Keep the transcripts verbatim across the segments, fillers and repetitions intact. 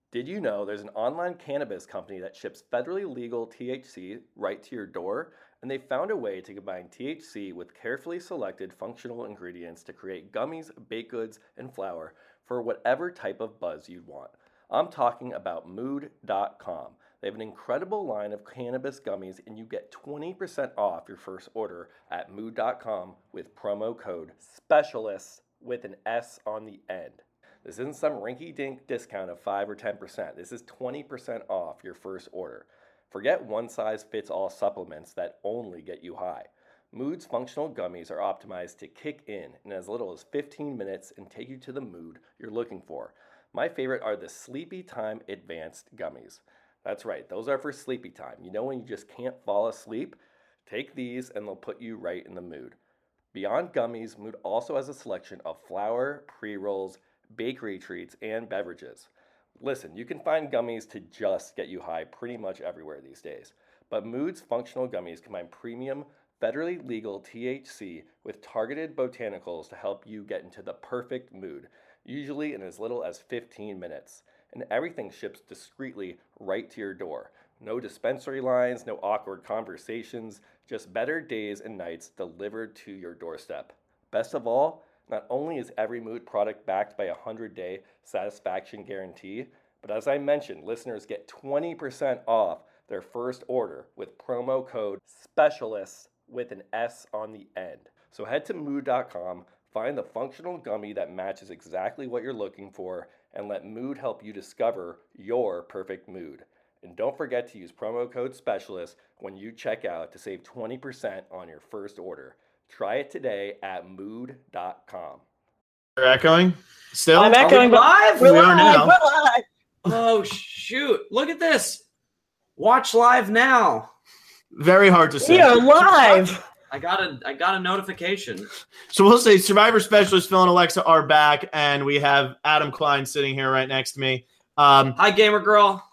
Did you know there's an online cannabis company that ships federally legal T H C right to your door? And they found a way to combine T H C with carefully selected functional ingredients to create gummies, baked goods, and flour for whatever type of buzz you'd want. I'm talking about mood dot com. They have an incredible line of cannabis gummies, and you get twenty percent off your first order at mood dot com with promo code SPECIALIST with an S on the end. This isn't some rinky-dink discount of five or ten percent. This is twenty percent off your first order. Forget one-size-fits-all supplements that only get you high. Mood's functional gummies are optimized to kick in in as little as fifteen minutes and take you to the mood you're looking for. My favorite are the Sleepy Time Advanced Gummies. That's right, those are for sleepy time. You know when you just can't fall asleep? Take these and they'll put you right in the mood. Beyond gummies, Mood also has a selection of flour, pre-rolls, bakery treats, and beverages. Listen, you can find gummies to just get you high pretty much everywhere these days. But Mood's functional gummies combine premium, federally legal T H C with targeted botanicals to help you get into the perfect mood, usually in as little as fifteen minutes. And everything ships discreetly right to your door. No dispensary lines, no awkward conversations, just better days and nights delivered to your doorstep. Best of all, not only is every Mood product backed by a one hundred day satisfaction guarantee, but as I mentioned, listeners get twenty percent off their first order with promo code SPECIALIST with an S on the end. So head to mood dot com, find the functional gummy that matches exactly what you're looking for, and let Mood help you discover your perfect mood. And don't forget to use promo code SPECIALIST when you check out to save twenty percent on your first order. Try it today at mood dot com. You're echoing? Still? I'm echoing. Are we live? We're We are live. now. We're live. Oh, shoot. Look at this. Watch live now. Very hard to say. We are live. I got a I got a notification. So we'll say Survivor Specialist Phil and Alexa are back, and we have Adam Klein sitting here right next to me. Um, Hi, Gamer Girl.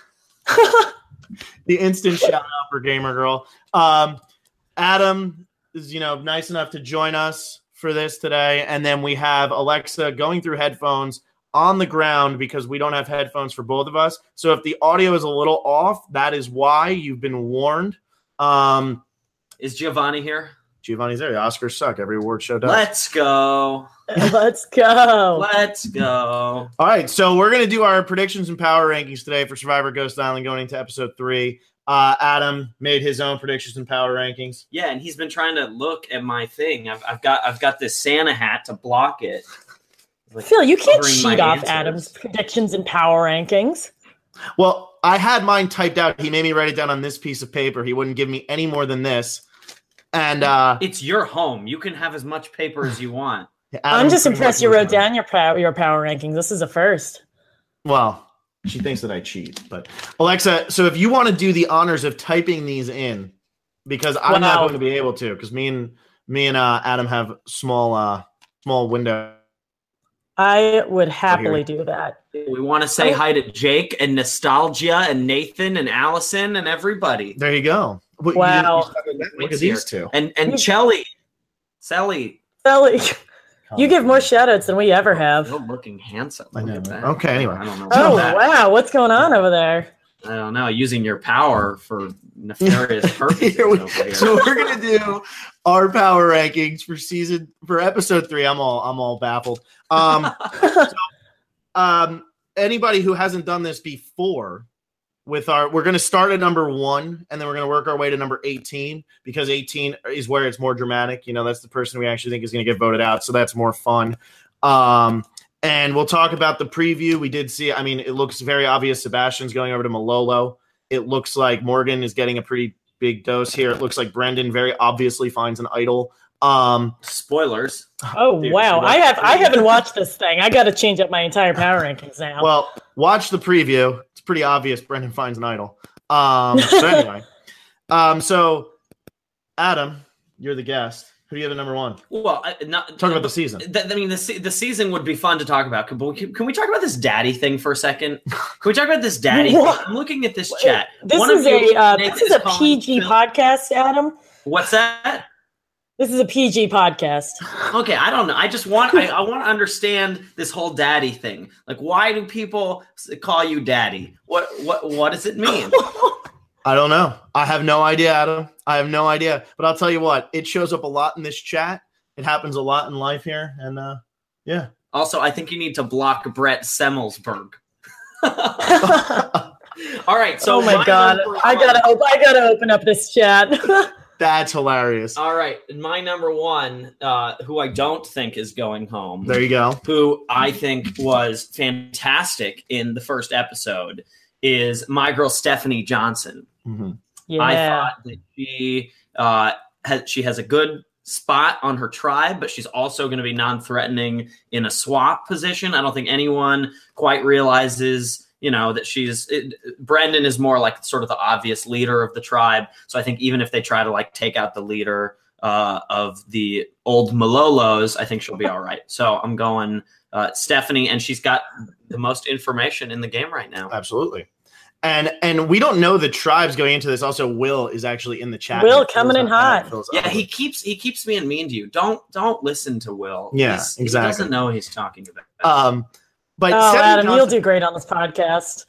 the instant shout out for Gamer Girl. Um, Adam is, you know, nice enough to join us for this today, and then we have Alexa going through headphones on the ground because we don't have headphones for both of us. So if the audio is a little off, that is why. You've been warned. Um, Is Giovanni here? Giovanni's there. The Oscars suck. Every award show does. Let's go. Let's go. Let's go. All right, so we're going to do our predictions and power rankings today for Survivor Ghost Island going into episode three. Uh, Adam made his own predictions and power rankings. Yeah, and he's been trying to look at my thing. I've, I've got I've got this Santa hat to block it. Like Phil, you can't covering my cheat off answers. Adam's predictions and power rankings. Well, I had mine typed out. He made me write it down on this piece of paper. He wouldn't give me any more than this. And uh, It's your home. You can have as much paper as you want. I'm Adam just pretty impressed much you was wrote mine. down your power your power rankings. This is a first. Well, she thinks that I cheat. But Alexa, so if you want to do the honors of typing these in, because I'm not Wow. going to be able to, because me and me and uh, Adam have small uh, small window. I would happily do that. We want to say hi to Jake and Nostalgia and Nathan and Allison and everybody. There you go. What, you- Wow. you- look at It's these here. two. And and Chelly. Sally. Sally, you give more shout outs than we ever have. You're looking handsome. I Look know, at right? that. Okay, anyway. I don't know. Oh, about that. wow. What's going on over there? I don't know. Using your power for nefarious purposes. Here we- over here. so we're gonna do our power rankings for season for episode three. I'm all I'm all baffled. Um, so, um, anybody who hasn't done this before, with our we're gonna start at number one, and then we're gonna work our way to number eighteen because eighteen is where it's more dramatic. You know, that's the person we actually think is gonna get voted out, so that's more fun. Um, and we'll talk about the preview. We did see. I mean, it looks very obvious. Sebastian's going over to Malolo. It looks like Morgan is getting a pretty big dose here. It looks like Brendan very obviously finds an idol. Um, Spoilers. Oh, Dude, wow. she I have watched I it. haven't watched this thing. I got to change up my entire power rankings now. well, watch the preview. It's pretty obvious Brendan finds an idol. Um, so anyway, um, so Adam, you're the guest. Who do you have at number one? Well, I, not Talk about the season. Th- I mean, the se- the season would be fun to talk about. Can, but we- can, can we talk about this daddy thing for a second? Can we talk about this daddy thing? What? I'm looking at this chat. this One is of you, a uh, Nathan, this is a calling P G Phil- podcast, Adam. What's that? This is a P G podcast. Okay, I don't know. I just want I, I want to understand this whole daddy thing. Like, why do people call you daddy? What what what does it mean? I don't know. I have no idea, Adam. I have no idea. But I'll tell you what, it shows up a lot in this chat. It happens a lot in life here. And uh, yeah. Also, I think you need to block Brett Semmelsberg. All right. So oh my God. I gotta op- I gotta open up this chat. That's hilarious. All right. My number one, uh, who I don't think is going home. There you go. Who I think was fantastic in the first episode is my girl Stephanie Johnson. Mm-hmm. Yeah. I thought that she uh, has she has a good spot on her tribe, but she's also going to be non-threatening in a swap position. I don't think anyone quite realizes, you know, that she's it, Brendan is more like sort of the obvious leader of the tribe. So I think even if they try to like take out the leader uh, of the old Malolos, I think she'll be all right. So I'm going uh, Stephanie, and she's got the most information in the game right now. Absolutely. And and we don't know the tribes going into this. Also, Will is actually in the chat. Will coming in hot. Yeah, he keeps he keeps being mean to you. Don't don't listen to Will. Yeah, he's, exactly. He doesn't know what he's talking about. Um, but oh, Stephanie Adam, Johnson, you'll do great on this podcast.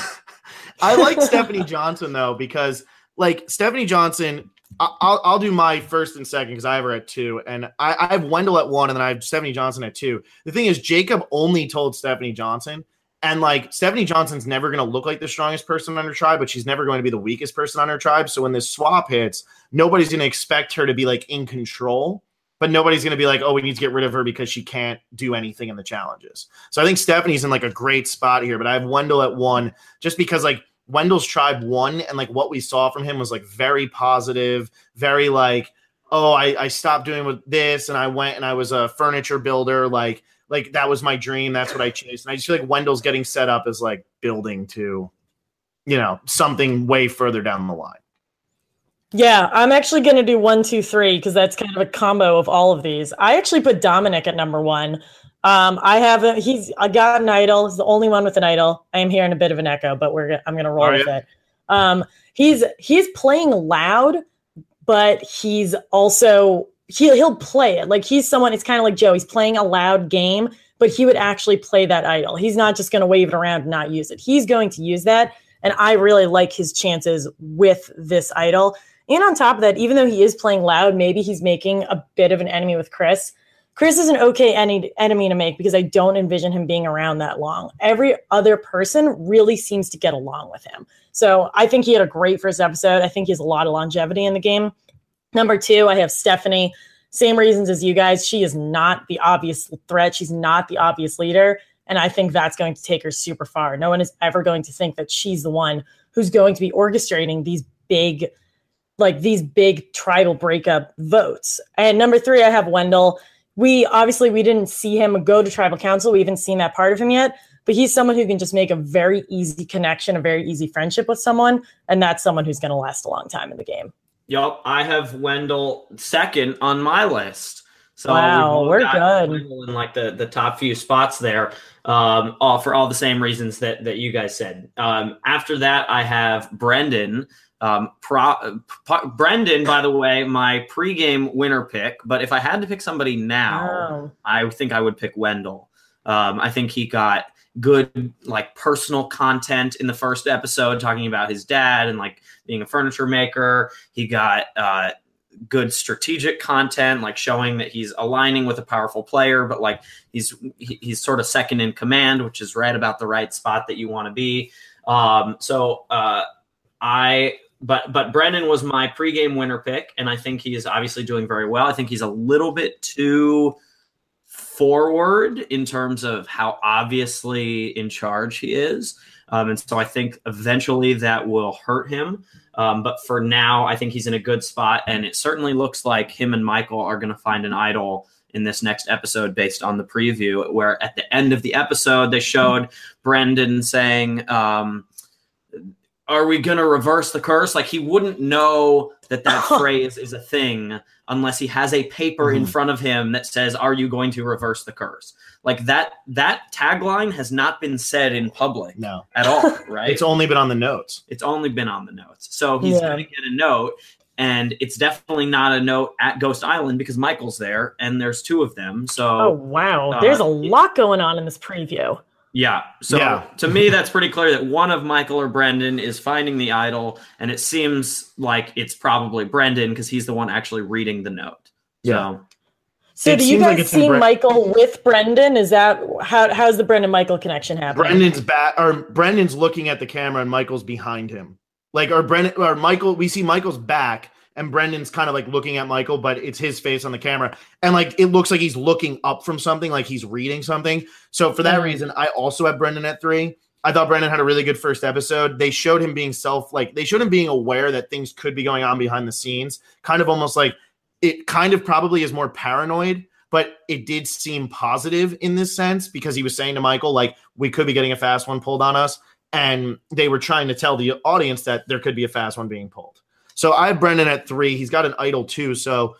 I like Stephanie Johnson though, because like Stephanie Johnson, I- I'll I'll do my first and second because I have her at two, and I, I have Wendell at one, and then I have Stephanie Johnson at two. The thing is, Jacob only told Stephanie Johnson. And like Stephanie Johnson's never going to look like the strongest person on her tribe, but she's never going to be the weakest person on her tribe. So when this swap hits, nobody's going to expect her to be like in control, but nobody's going to be like, oh, we need to get rid of her because she can't do anything in the challenges. So I think Stephanie's in like a great spot here, but I have Wendell at one just because like Wendell's tribe won. And like what we saw from him was like very positive, very like, oh, I, I stopped doing with this and I went and I was a furniture builder. Like, Like that was my dream. That's what I chased. And I just feel like Wendell's getting set up as like building to, you know, something way further down the line. Yeah, I'm actually going to do one, two, three because that's kind of a combo of all of these. I actually put Dominic at number one. Um, I have a, he's I got an idol. He's the only one with an idol. I am hearing a bit of an echo, but we're I'm going to roll Are with you? it. Um, he's he's playing loud, but he's also. He'll, he'll play it. Like he's someone, it's kind of like Joe. He's playing a loud game, but he would actually play that idol. He's not just going to wave it around and not use it. He's going to use that. And I really like his chances with this idol. And on top of that, even though he is playing loud, maybe he's making a bit of an enemy with Chris. Chris is an okay any, enemy to make because I don't envision him being around that long. Every other person really seems to get along with him. So I think he had a great first episode. I think he has a lot of longevity in the game. Number two, I have Stephanie. Same reasons as you guys. She is not the obvious threat. She's not the obvious leader. And I think that's going to take her super far. No one is ever going to think that she's the one who's going to be orchestrating these big, like these big tribal breakup votes. And number three, I have Wendell. We obviously, we didn't see him go to tribal council. We haven't seen that part of him yet. But he's someone who can just make a very easy connection, a very easy friendship with someone. And that's someone who's going to last a long time in the game. Yup, I have Wendell second on my list. So wow, we're good. Wendell in like the, the top few spots there, um, all for all the same reasons that, that you guys said. Um, after that, I have Brendan. Um, pro, pro, Brendan, by the way, my pregame winner pick. But if I had to pick somebody now, Wow. I think I would pick Wendell. Um, I think he got good like personal content in the first episode talking about his dad and like being a furniture maker. He got uh good strategic content, like showing that he's aligning with a powerful player, but like he's he, he's sort of second in command, which is right about the right spot that you want to be. Um so uh I but but Brendan was my pregame winner pick, and I think he is obviously doing very well. I think he's a little bit too forward in terms of how obviously in charge he is. Um, and so I think eventually that will hurt him. Um, but for now, I think he's in a good spot. And it certainly looks like him and Michael are going to find an idol in this next episode based on the preview, where at the end of the episode, they showed Brendan saying, um, are we going to reverse the curse? Like he wouldn't know that that phrase is a thing unless he has a paper mm-hmm. in front of him that says, are you going to reverse the curse? Like that, that tagline has not been said in public no. at all, right? It's only been on the notes. It's only been on the notes. So he's yeah. going to get a note. and it's definitely not a note at Ghost Island because Michael's there, and there's two of them. So, oh wow, uh, there's a lot going on in this preview. Yeah. So Yeah. to me, that's pretty clear that one of Michael or Brendan is finding the idol, and it seems like it's probably Brendan because he's the one actually reading the note. Yeah. So, So It do you seems like guys it's in see Bre- Michael with Brendan? Is that how how's the Brendan Michael connection happening? Brendan's back, or Brendan's looking at the camera, and Michael's behind him. Like, or Brendan, or Michael. We see Michael's back, and Brendan's kind of like looking at Michael, but it's his face on the camera, and like it looks like he's looking up from something, like he's reading something. So for that Mhm. reason, I also have Brendan at three. I thought Brendan had a really good first episode. They showed him being self, like they showed him being aware that things could be going on behind the scenes, kind of almost like it kind of probably is more paranoid. But it did seem positive in this sense because he was saying to Michael, like, we could be getting a fast one pulled on us. And they were trying to tell the audience that there could be a fast one being pulled. So I have Brendan at three. He's got an idol too. So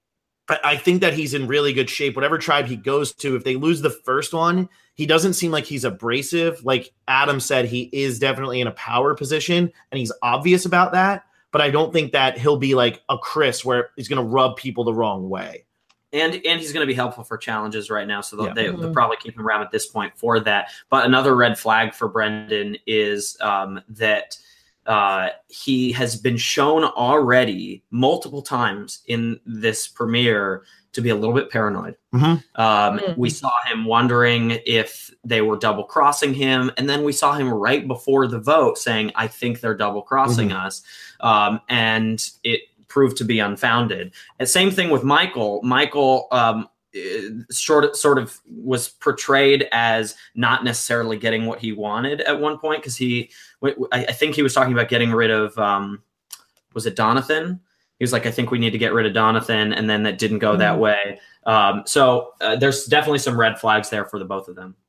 I, I think that he's in really good shape. Whatever tribe he goes to, if they lose the first one, he doesn't seem like he's abrasive. Like Adam said, he is definitely in a power position and he's obvious about that. But I don't think that he'll be like a Chris where he's going to rub people the wrong way. And and he's going to be helpful for challenges right now, so they'll, Yeah. they, Mhm. they'll probably keep him around at this point for that. But another red flag for Brendan is um, that uh, he has been shown already multiple times in this premiere to be a little bit paranoid. Mhm. Um, Mhm. We saw him wondering if they were double crossing him, and then we saw him right before the vote saying, "I think they're double crossing us," um, and it proved to be unfounded. And same thing with Michael. Michael um, eh, sort of sort of was portrayed as not necessarily getting what he wanted at one point because he, I I think he was talking about getting rid of, um, was it Donathan? He was like, I think we need to get rid of Donathan, and then that didn't go that Mhm. way. Um, so uh, there's definitely some red flags there for the both of them.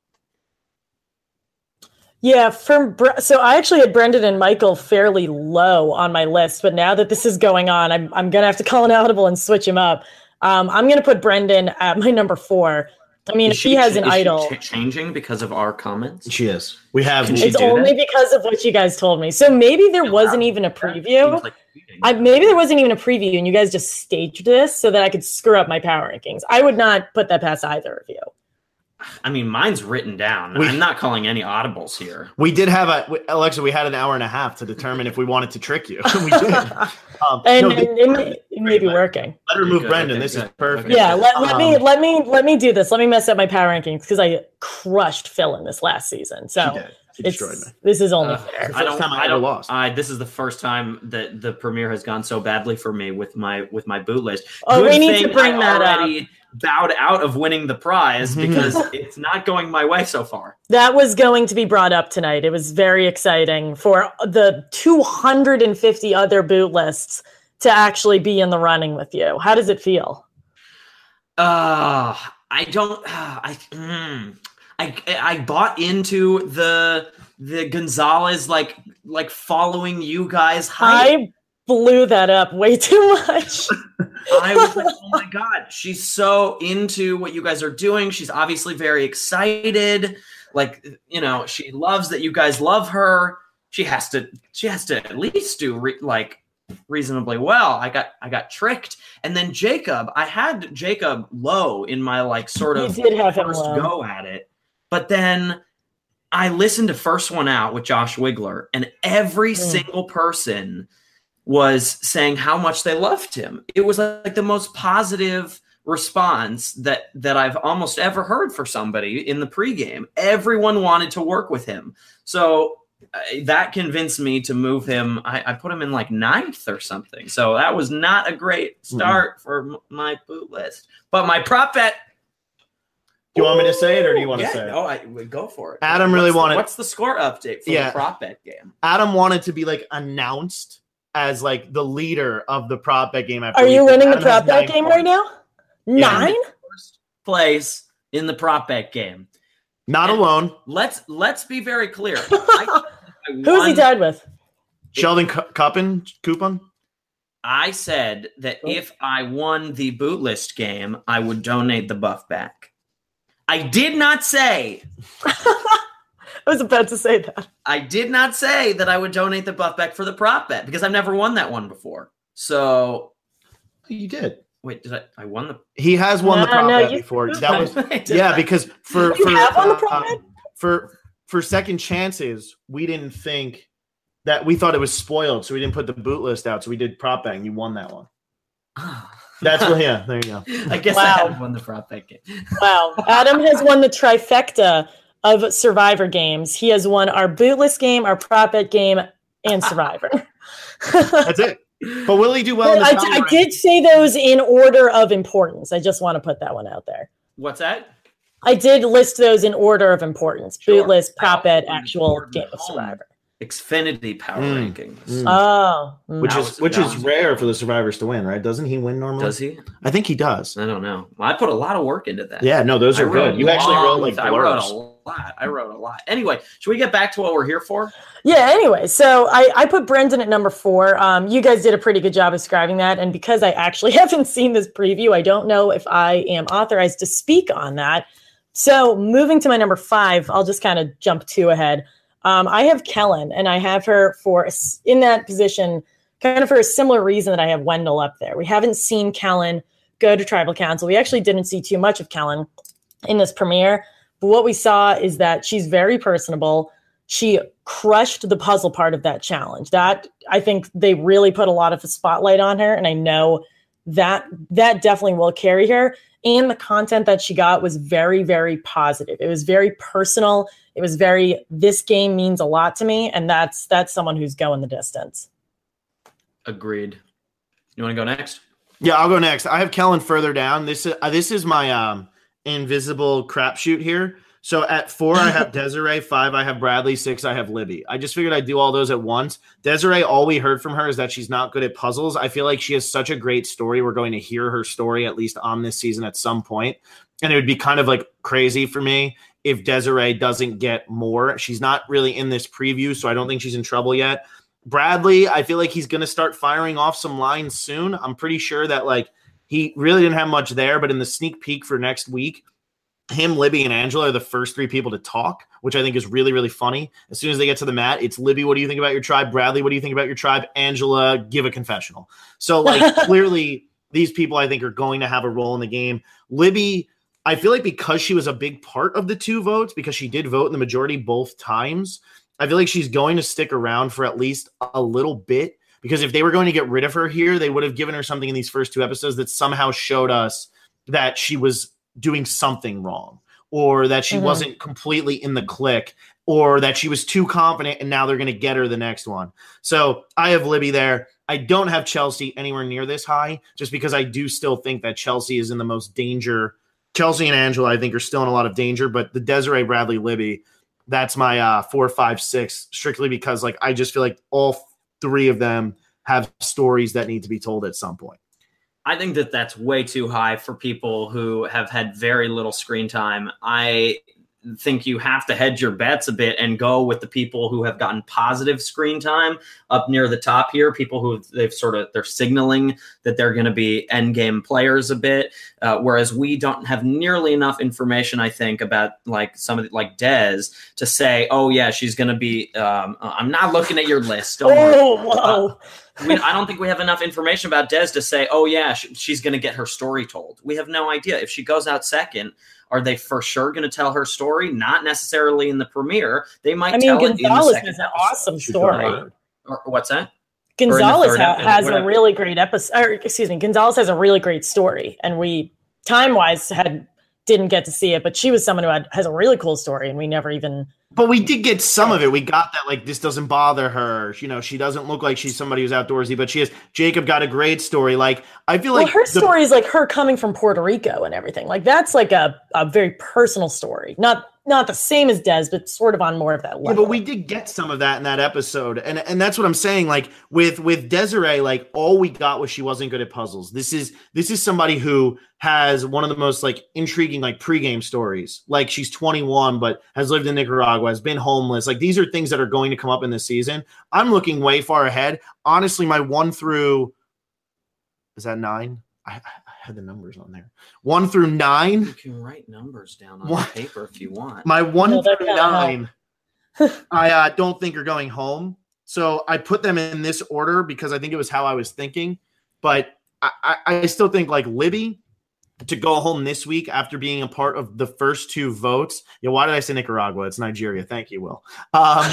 Yeah, from Bre- so I actually had Brendan and Michael fairly low on my list, but now that this is going on, I'm I'm gonna have to call an audible and switch him up. Um, I'm gonna put Brendan at my number four. I mean, Is if he she- has an is she idol, ch- changing because of our comments. She is. We have. Can she it's do only that? because of what you guys told me. So maybe there Yeah, wasn't wow. even a Seems preview. like cheating. I, maybe there wasn't even a preview, and you guys just staged this so that I could screw up my power rankings. I would not put that past either of you. I mean, mine's written down. We- I'm not calling any audibles here. We did have a Alexa. We had an hour and a half to determine if we wanted to trick you. we did. Um, And, no, and it, may, it may be working. let her move Good, Brendan. okay, This is good, perfect. okay. Yeah, let, let me Um, let me let me do this. Let me mess up my power rankings because I crushed Phil in this last season. So She did. She it's destroyed me. this is only Uh, fair. the I don't. first time I I ever don't. lost. I, this is the first time that the premiere has gone so badly for me with my with my boot list. Oh, Good we need to thing bring I that up. already bowed out of winning the prize Mhm. because it's not going my way so far. That was going to be brought up tonight. It was very exciting for the two hundred fifty other boot lists to actually be in the running with you. How does it feel? Uh, I don't. Uh, I, mm, I I bought into the the Gonzalez like like following you guys hype. I blew that up way too much. I was like, oh my god, she's so into what you guys are doing. She's obviously very excited. Like, you know, she loves that you guys love her. She has to. She has to at least do re- like reasonably well. I got. I got tricked. And then Jacob. I had Jacob low in my like sort You of did have him first low. go at it, but then I listened to First One Out with Josh Wigler, and every Mm. single person was saying how much they loved him. It was like the most positive response that that I've almost ever heard for somebody in the pregame. Everyone wanted to work with him. So uh, that convinced me to move him. I, I put him in like ninth or something. So that was not a great start for m- my boot list. But my prop bet. Do you want me to say it or do you want to yeah, say it? no, I would go for it. Adam really What's the- wanted- What's the score update for Yeah. the prop bet game? Adam wanted to be like announced as like the leader of the prop bet game. I Are you believe. winning the Adam has prop bet nine game points. right now? Yeah. Nine? First place in the prop bet game. Not And- alone. Let's let's be very clear. I, I Who's he won- tied with? Sheldon Cu- Cuppin coupon. I said that if I won the boot list game, I would donate the buff back. I did not say, I was about to say that. I did not say that I would donate the buff back for the prop bet because I've never won that one before. So You did. wait, did I? I won the. He has won the No, prop no, bet you- before. That was Did yeah, I? because for You for have won the uh, prop bet? for for second chances, we didn't think that we thought it was spoiled, so we didn't put the boot list out. So we did prop betting. You won that one. That's what. Yeah, there you go. I guess I Wow. have won the prop bet game. Wow. Adam has won the trifecta of Survivor games. He has won our bootless game, our prop bet game, and Survivor. That's it. But will he do well in the I, power I rankings? did say those in order of importance. I just want to put that one out there. What's that? I did list those in order of importance. Sure. Bootless, prop bet, Well, actual Gordon game of Home. Survivor. Xfinity power Mm, rankings. mm. Oh. mm. Which That is was- which that is was- rare for the survivors to win, right? Doesn't he win normally? Does he? I think he does. I don't know. Well, I put a lot of work into that. Yeah, no, those I are wrote good. You actually long- wrote like I wrote blurbs. a lot. I wrote a lot. Anyway, should we get back to what we're here for? Yeah, anyway, so I, I put Brendan at number four. Um, you guys did a pretty good job describing that. And because I actually haven't seen this preview, I don't know if I am authorized to speak on that. So moving to my number five, I'll just kind of jump two ahead. Um, I have Kellen, and I have her for in that position kind of for a similar reason that I have Wendell up there. We haven't seen Kellen go to Tribal Council. We actually didn't see too much of Kellen in this premiere. But what we saw is that she's very personable. She crushed the puzzle part of that challenge. That I think they really put a lot of the spotlight on her, and I know that that definitely will carry her. And the content that she got was very, very positive. It was very personal. It was very, this game means a lot to me, and that's that's someone who's going the distance. Agreed. You want to go next? Yeah, I'll go next. I have Kellen further down. This is uh, this is my um invisible crapshoot here. So at four, I have Desiree. Five, I have Bradley. Six, I have Libby. I just figured I'd do all those at once. Desiree, all we heard from her is that she's not good at puzzles. I feel like she has such a great story. We're going to hear her story at least on this season at some point. And it would be kind of like crazy for me if Desiree doesn't get more. She's not really in this preview, so I don't think she's in trouble yet. Bradley, I feel like he's going to start firing off some lines soon. I'm pretty sure that like he really didn't have much there, but in the sneak peek for next week, him, Libby, and Angela are the first three people to talk, which I think is really, really funny. As soon as they get to the mat, it's Libby, what do you think about your tribe? Bradley, what do you think about your tribe? Angela, give a confessional. So, like, clearly, these people, I think, are going to have a role in the game. Libby, I feel like because she was a big part of the two votes, because she did vote in the majority both times, I feel like she's going to stick around for at least a little bit. Because if they were going to get rid of her here, they would have given her something in these first two episodes that somehow showed us that she was doing something wrong, or that she Mhm. wasn't completely in the click, or that she was too confident and now they're going to get her the next one. So I have Libby there. I don't have Chelsea anywhere near this high, just because I do still think that Chelsea is in the most danger. Chelsea and Angela, I think, are still in a lot of danger, but the Desiree, Bradley, Libby, that's my uh, four, five, six, strictly because like I just feel like all three of them have stories that need to be told at some point. I think that that's way too high for people who have had very little screen time. I think you have to hedge your bets a bit and go with the people who have gotten positive screen time up near the top here. People who they've sort of, they're signaling that they're going to be end game players a bit. Uh, whereas we don't have nearly enough information, I think, about like somebody like Des to say, oh yeah, she's going to be, um, I'm not looking at your list. Don't worry. Oh, whoa. Uh, we, I don't think we have enough information about Des to say, oh yeah, sh- she's going to get her story told. We have no idea. If she goes out second, are they for sure going to tell her story? Not necessarily in the premiere. They might I mean, tell it in the Gonzalez second has an episode. awesome Should story. go Or, what's that? Gonzalez third ha- episode, has a whatever. really great episode. Or, excuse me, Gonzalez has a really great story, and we time wise had didn't get to see it, but she was someone who had, has a really cool story, and we never even. But we did get some of it. We got that, like, this doesn't bother her. You know, she doesn't look like she's somebody who's outdoorsy, but she is. Jacob got a great story. Like, I feel like Well, her the- story is like her coming from Puerto Rico and everything. Like that's like a, a very personal story. Not not the same as Des, but sort of on more of that level. Yeah, but we did get some of that in that episode, and and that's what I'm saying. Like with with Desiree, like all we got was she wasn't good at puzzles. This is this is somebody who has one of the most like intriguing like pregame stories. Like she's twenty-one, but has lived in Nicaragua, has been homeless. Like these are things that are going to come up in this season. I'm looking way far ahead. Honestly, my one through is that nine? I, I had the numbers on there. One through nine. You can write numbers down on What? paper if you want. My one No, that through kinda nine, I uh, don't think are going home. So I put them in this order because I think it was how I was thinking. but I, I, I still think like Libby to go home this week after being a part of the first two votes. Yeah, why did I say Nicaragua? It's Nigeria. Thank you, Will. Um,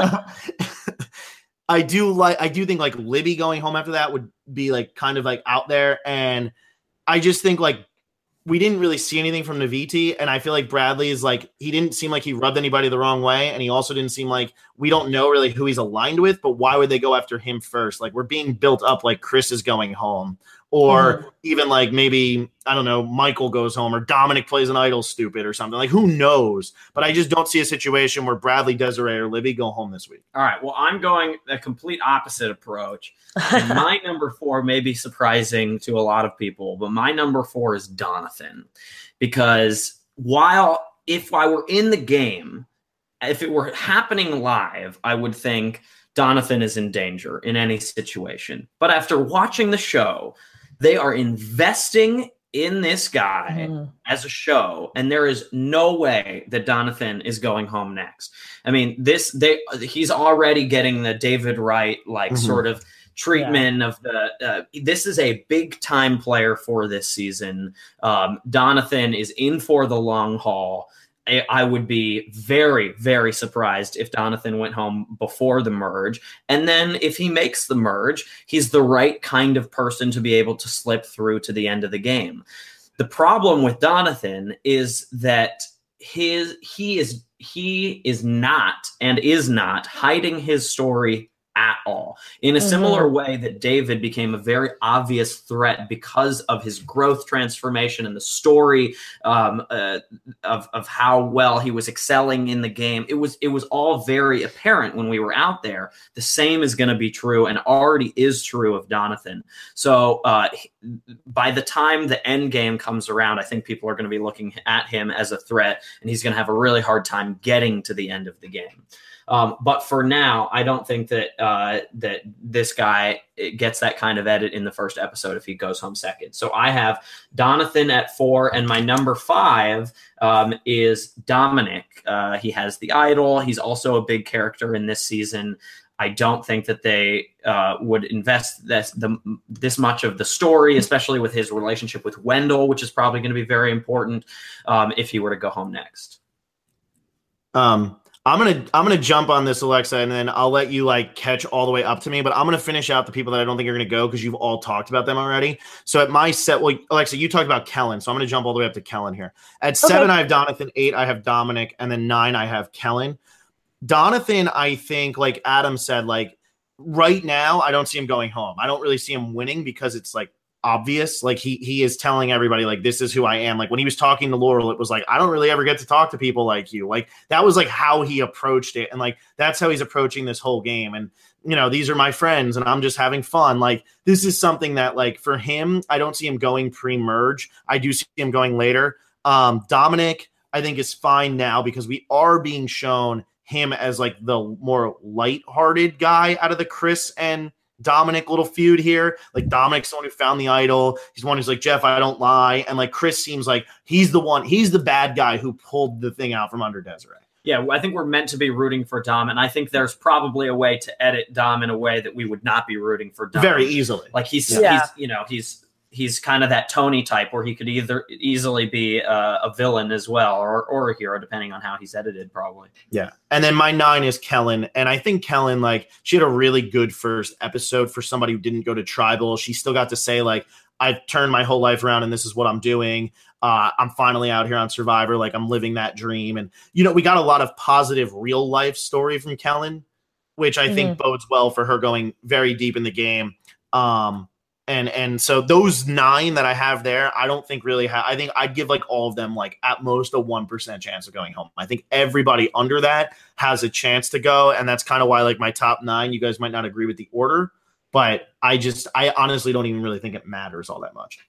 I do like. I do think like Libby going home after that would be like kind of like out there, and I just think like we didn't really see anything from Naviti, and I feel like Bradley is like he didn't seem like he rubbed anybody the wrong way, and he also didn't seem like we don't know really who he's aligned with. But why would they go after him first? Like we're being built up like Chris is going home. Or mm-hmm. even like maybe, I don't know, Michael goes home or Dominic plays an idol stupid or something. Like, who knows? But I just don't see a situation where Bradley, Desiree, or Libby go home this week. All right. Well, I'm going a complete opposite approach. And my number four may be surprising to a lot of people, but my number four is Donathan. Because while if I were in the game, if it were happening live, I would think Donathan is in danger in any situation. But after watching the show, they are investing in this guy mm. as a show, and there is no way that Donathan is going home next. I mean, this they he's already getting the David Wright like mm-hmm. sort of treatment yeah. of the. Uh, this is a big time player for this season. Um, Donathan is in for the long haul. I would be very, very surprised if Donathan went home before the merge. And then if he makes the merge, he's the right kind of person to be able to slip through to the end of the game. The problem with Donathan is that his he is he is not and is not hiding his story at all, in a mm-hmm. similar way that David became a very obvious threat because of his growth transformation and the story um, uh, of of how well he was excelling in the game. It was it was all very apparent when we were out there. The same is going to be true and already is true of Donathan. So uh, by the time the end game comes around, I think people are going to be looking at him as a threat, and he's going to have a really hard time getting to the end of the game. Um, but for now, I don't think that uh, that this guy gets that kind of edit in the first episode if he goes home second. So I have Donathan at four, and my number five um, is Dominic. Uh, he has the idol. He's also a big character in this season. I don't think that they uh, would invest this the, this much of the story, especially with his relationship with Wendell, which is probably going to be very important um, if he were to go home next. Um. I'm gonna I'm gonna jump on this, Alexa, and then I'll let you like catch all the way up to me. But I'm gonna finish out the people that I don't think are gonna go because you've all talked about them already. So at my set, well, Alexa, you talked about Kellen, so I'm gonna jump all the way up to Kellen here. At seven, okay. I have Donathan. Eight, I have Dominic, and then nine, I have Kellen. Donathan, I think, like Adam said, like right now, I don't see him going home. I don't really see him winning because it's like obvious. Like he he is telling everybody like this is who I am. Like when he was talking to Laurel, it was like I don't really ever get to talk to people like you. Like that was like how he approached it, and like that's how he's approaching this whole game. And you know, these are my friends, and I'm just having fun. Like this is something that like for him, I don't see him going pre-merge. I do see him going later. Um, Dominic, I think is fine now because we are being shown him as like the more lighthearted guy out of the Chris and Dominic little feud here. Like Dominic's the one who found the idol. He's the one who's like, Jeff, I don't lie. And like Chris seems like he's the one, he's the bad guy who pulled the thing out from under Desiree. Yeah, I think we're meant to be rooting for Dom, and I think there's probably a way to edit Dom in a way that we would not be rooting for Dom. Very easily. Like he's, yeah. he's you know, he's he's kind of that Tony type where he could either easily be uh, a villain as well or or a hero, depending on how he's edited, probably. Yeah. And then my nine is Kellen. And I think Kellen, like, she had a really good first episode for somebody who didn't go to Tribal. She still got to say, like, I've turned my whole life around and this is what I'm doing. Uh, I'm finally out here on Survivor. Like, I'm living that dream. And, you know, we got a lot of positive real life story from Kellen, which I mm-hmm. think bodes well for her going very deep in the game. Um, And and so those nine that I have there, I don't think really have. I think I'd give like all of them like at most a one percent chance of going home. I think everybody under that has a chance to go, and that's kind of why like my top nine. You guys might not agree with the order, but I just I honestly don't even really think it matters all that much.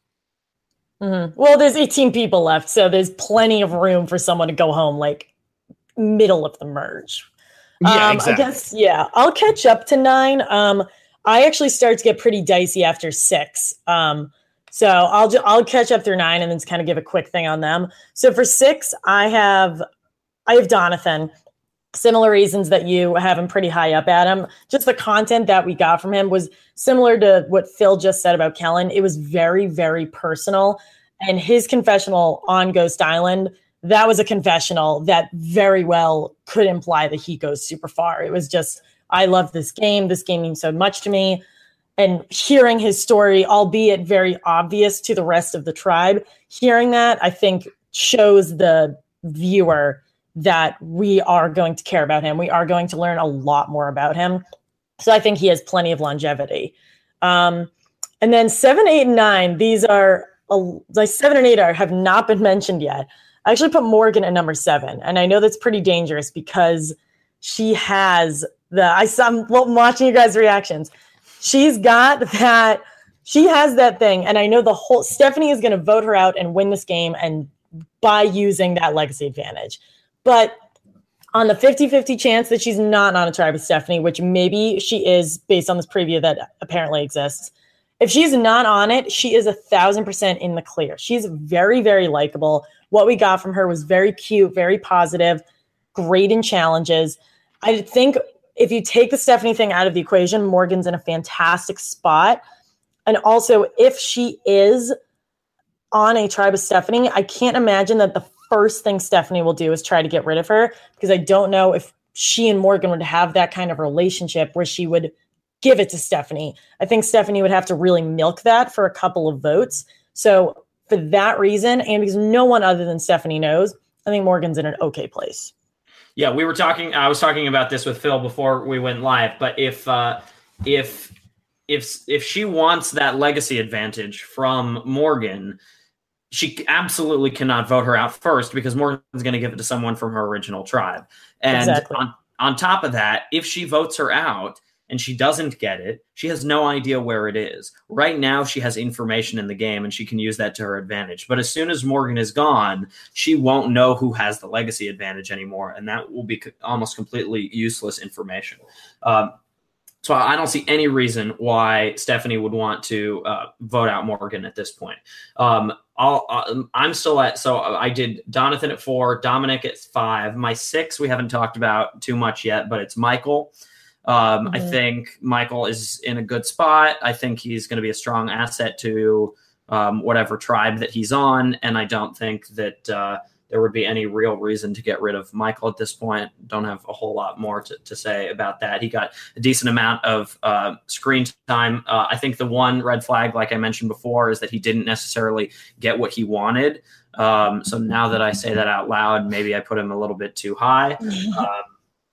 Mm-hmm. Well, there's eighteen people left, so there's plenty of room for someone to go home like middle of the merge. Yeah, um, exactly. I guess yeah, I'll catch up to nine. Um. I actually start to get pretty dicey after six. Um, so I'll ju- I'll catch up through nine and then just kind of give a quick thing on them. So for six, I have I have Donathan. Similar reasons that you have him pretty high up, Adam. Just the content that we got from him was similar to what Phil just said about Kellen. It was very, very personal. And his confessional on Ghost Island, that was a confessional that very well could imply that he goes super far. It was just, I love this game. This game means so much to me. And hearing his story, albeit very obvious to the rest of the tribe, hearing that, I think, shows the viewer that we are going to care about him. We are going to learn a lot more about him. So I think he has plenty of longevity. Um, and then seven, eight, and nine, these are, uh, like seven and eight are, have not been mentioned yet. I actually put Morgan at number seven. And I know that's pretty dangerous because she has the, I saw, I'm watching you guys' reactions. She's got that, she has that thing. And I know the whole, Stephanie is going to vote her out and win this game and by using that legacy advantage. But on the fifty-fifty chance that she's not on a tribe with Stephanie, which maybe she is based on this preview that apparently exists, if she's not on it, she is a thousand percent in the clear. She's very, very likable. What we got from her was very cute, very positive, great in challenges. I think if you take the Stephanie thing out of the equation, Morgan's in a fantastic spot. And also, if she is on a tribe with Stephanie, I can't imagine that the first thing Stephanie will do is try to get rid of her, because I don't know if she and Morgan would have that kind of relationship where she would give it to Stephanie. I think Stephanie would have to really milk that for a couple of votes. So for that reason, and because no one other than Stephanie knows, I think Morgan's in an okay place. Yeah, we were talking, I was talking about this with Phil before we went live, but if, uh, if, if, if she wants that legacy advantage from Morgan, she absolutely cannot vote her out first because Morgan's going to give it to someone from her original tribe. And Exactly. on, on top of that, if she votes her out and she doesn't get it, she has no idea where it is. Right now, she has information in the game and she can use that to her advantage. But as soon as Morgan is gone, she won't know who has the legacy advantage anymore. And that will be co- almost completely useless information. Um, So I don't see any reason why Stephanie would want to uh, vote out Morgan at this point. Um, I'll, uh, I'm still at, so I did Donathan at four, Dominic at five. My six, we haven't talked about too much yet, but it's Michael. Um, mm-hmm. I think Michael is in a good spot. I think he's going to be a strong asset to um, whatever tribe that he's on. And I don't think that uh, there would be any real reason to get rid of Michael at this point. Don't have a whole lot more to, to say about that. He got a decent amount of uh, screen time. Uh, I think the one red flag, like I mentioned before, is that he didn't necessarily get what he wanted. Um, so now that I say that out loud, maybe I put him a little bit too high, um,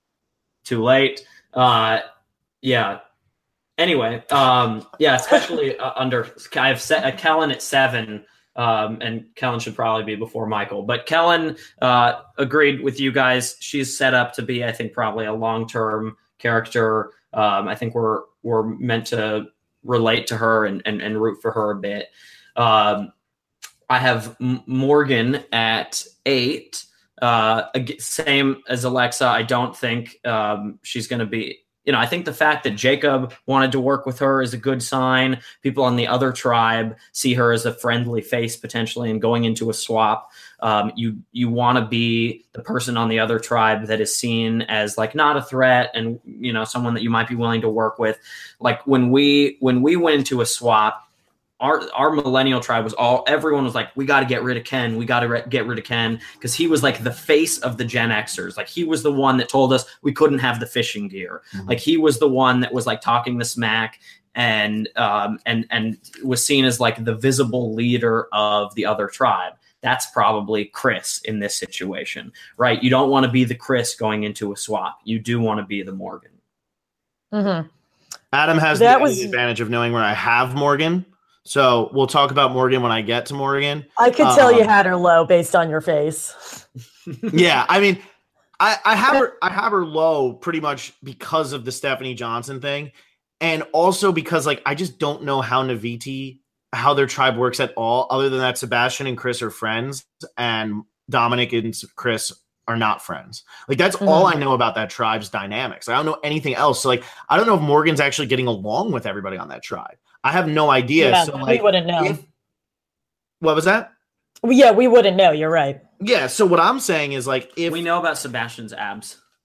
too late. Uh, yeah. Anyway, um, yeah, especially uh, under, I've set a Kellen at seven. Um, and Kellen should probably be before Michael. But Kellen uh, agreed with you guys. She's set up to be, I think, probably a long-term character. Um, I think we're we're meant to relate to her and, and, and root for her a bit. Um, I have M- Morgan at eight. Uh, same as Alexa. I don't think um, she's going to be... You know, I think the fact that Jacob wanted to work with her is a good sign. People on the other tribe see her as a friendly face potentially, and going into a swap, um, you you want to be the person on the other tribe that is seen as like not a threat, and you know, someone that you might be willing to work with. Like when we when we went into a swap, our our millennial tribe was all everyone was like, we got to get rid of Ken. We got to re- get rid of Ken because he was like the face of the Gen Xers. Like he was the one that told us we couldn't have the fishing gear. Mm-hmm. Like he was the one that was like talking the smack and um and and was seen as like the visible leader of the other tribe. That's probably Chris in this situation, right? You don't want to be the Chris going into a swap. You do want to be the Morgan. Mm-hmm. Adam has that the was... advantage of knowing where I have Morgan. So we'll talk about Morgan when I get to Morgan. I could tell um, you had her low based on your face. Yeah, I mean, I, I have her. I have her low pretty much because of the Stephanie Johnson thing, and also because like I just don't know how Naviti, how their tribe works at all. Other than that, Sebastian and Chris are friends, and Dominic and Chris are not friends. Like that's mm-hmm. all I know about that tribe's dynamics. I don't know anything else. So like I don't know if Morgan's actually getting along with everybody on that tribe. I have no idea. Yeah, so we like, wouldn't know. If, what was that? Well, yeah, we wouldn't know. You're right. Yeah. So what I'm saying is like, if we know about Sebastian's abs.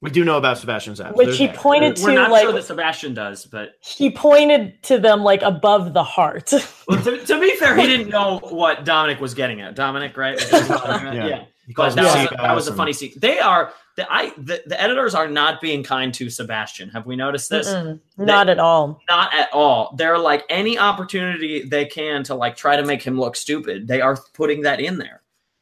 We do know about Sebastian's abs. Which There's he that. pointed We're to, not like sure that Sebastian does, but he pointed to them like above the heart. well, to, to be fair, he didn't know what Dominic was getting at. Dominic, right? Yeah. yeah. He But calls that him was, sea a, that was a bass funny scene. They are the I the, the editors are not being kind to Sebastian. Have we noticed this? Mm-mm, not at all. Not at all. They're like any opportunity they can to like try to make him look stupid. They are putting that in there.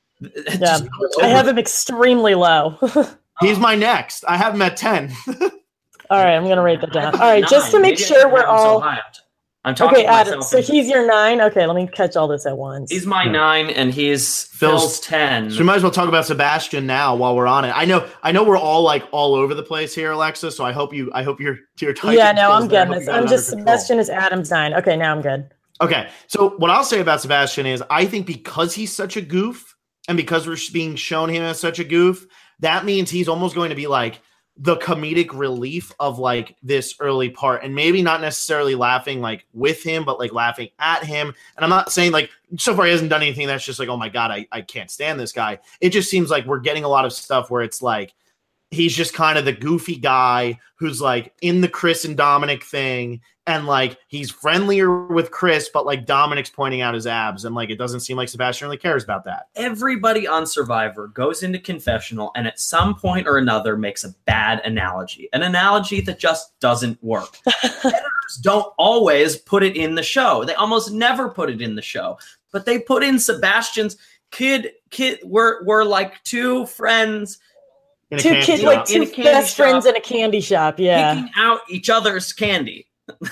It Yeah. just- I have him extremely low. All He's my next. I have him at ten. right, I'm gonna rate that I down. have All right, nine. just to make Maybe I sure didn't we're have him so all high. I'm talking okay. to Adam, myself so into- he's your nine. Okay, let me catch all this at once. he's my Yeah. nine and he's Phil's- Phil's ten. So we might as well talk about Sebastian now while we're on it. I know, I know, we're all like all over the place here, Alexa. So I hope you, I hope you're, you're tight. yeah, no, I'm there. I getting hope this. you got I'm it just under control. Sebastian is Adam's nine. Okay, now I'm good. Okay, so what I'll say about Sebastian is I think because he's such a goof and because we're being shown him as such a goof, that means he's almost going to be like the comedic relief of like this early part, and maybe not necessarily laughing like with him, but like laughing at him. And I'm not saying like so far he hasn't done anything that's just like, oh my God, I, I can't stand this guy. It just seems like we're getting a lot of stuff where it's like he's just kind of the goofy guy who's like in the Chris and Dominic thing. And like he's friendlier with Chris, but like Dominic's pointing out his abs, and like it doesn't seem like Sebastian really cares about that. Everybody on Survivor goes into confessional and at some point or another makes a bad analogy, an analogy that just doesn't work. Editors don't always put it in the show. They almost never put it in the show, but they put in Sebastian's kid, kid, we're, we're like two friends In a Two candy kids, shop. like In a two candy best friends shop. in a candy shop. Yeah, picking out each other's candy.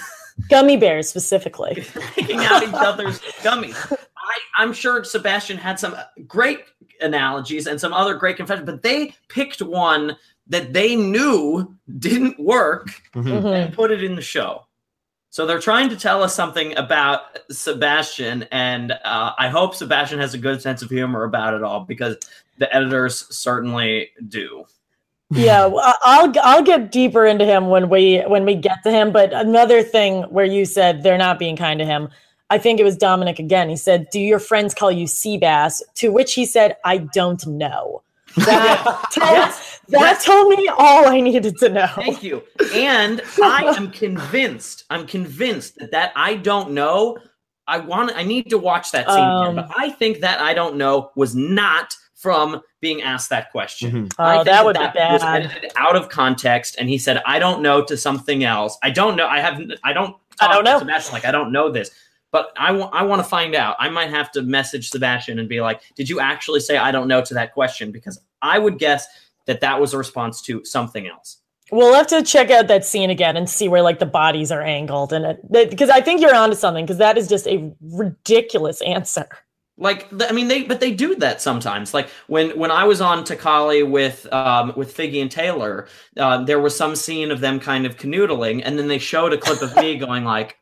gummy bears specifically. Picking out each other's gummies. I, I'm sure Sebastian had some great analogies and some other great confessions, but they picked one that they knew didn't work Mhm. Mhm. and put it in the show. So they're trying to tell us something about Sebastian, and uh, I hope Sebastian has a good sense of humor about it all, because the editors certainly do. Yeah, well, I'll I'll get deeper into him when we when we get to him. But another thing where you said they're not being kind to him, I think it was Dominic again. He said, "Do your friends call you Seabass?" To which he said, "I don't know." That told, Yes, that yes. told me all I needed to know. Thank you. And I am convinced, I'm convinced that that I don't know. I want, I need to watch that scene Um, again, but I think that I don't know was not from being asked that question. Mhm. Oh, I think that would be was bad. edited out of context, and he said, "I don't know" to something else. I don't know. I have. I don't. I talk don't to know. Sebastian like I don't know this, but I want. I want to find out. I might have to message Sebastian and be like, "Did you actually say I don't know" to that question?" Because I would guess that that was a response to something else. We'll have to check out that scene again and see where like the bodies are angled, and it because I think you're onto something, because that is just a ridiculous answer. Like, the, I mean, they but they do that sometimes. Like when when I was on Takali with um, with Figgy and Taylor, uh, there was some scene of them kind of canoodling, and then they showed a clip of me going like,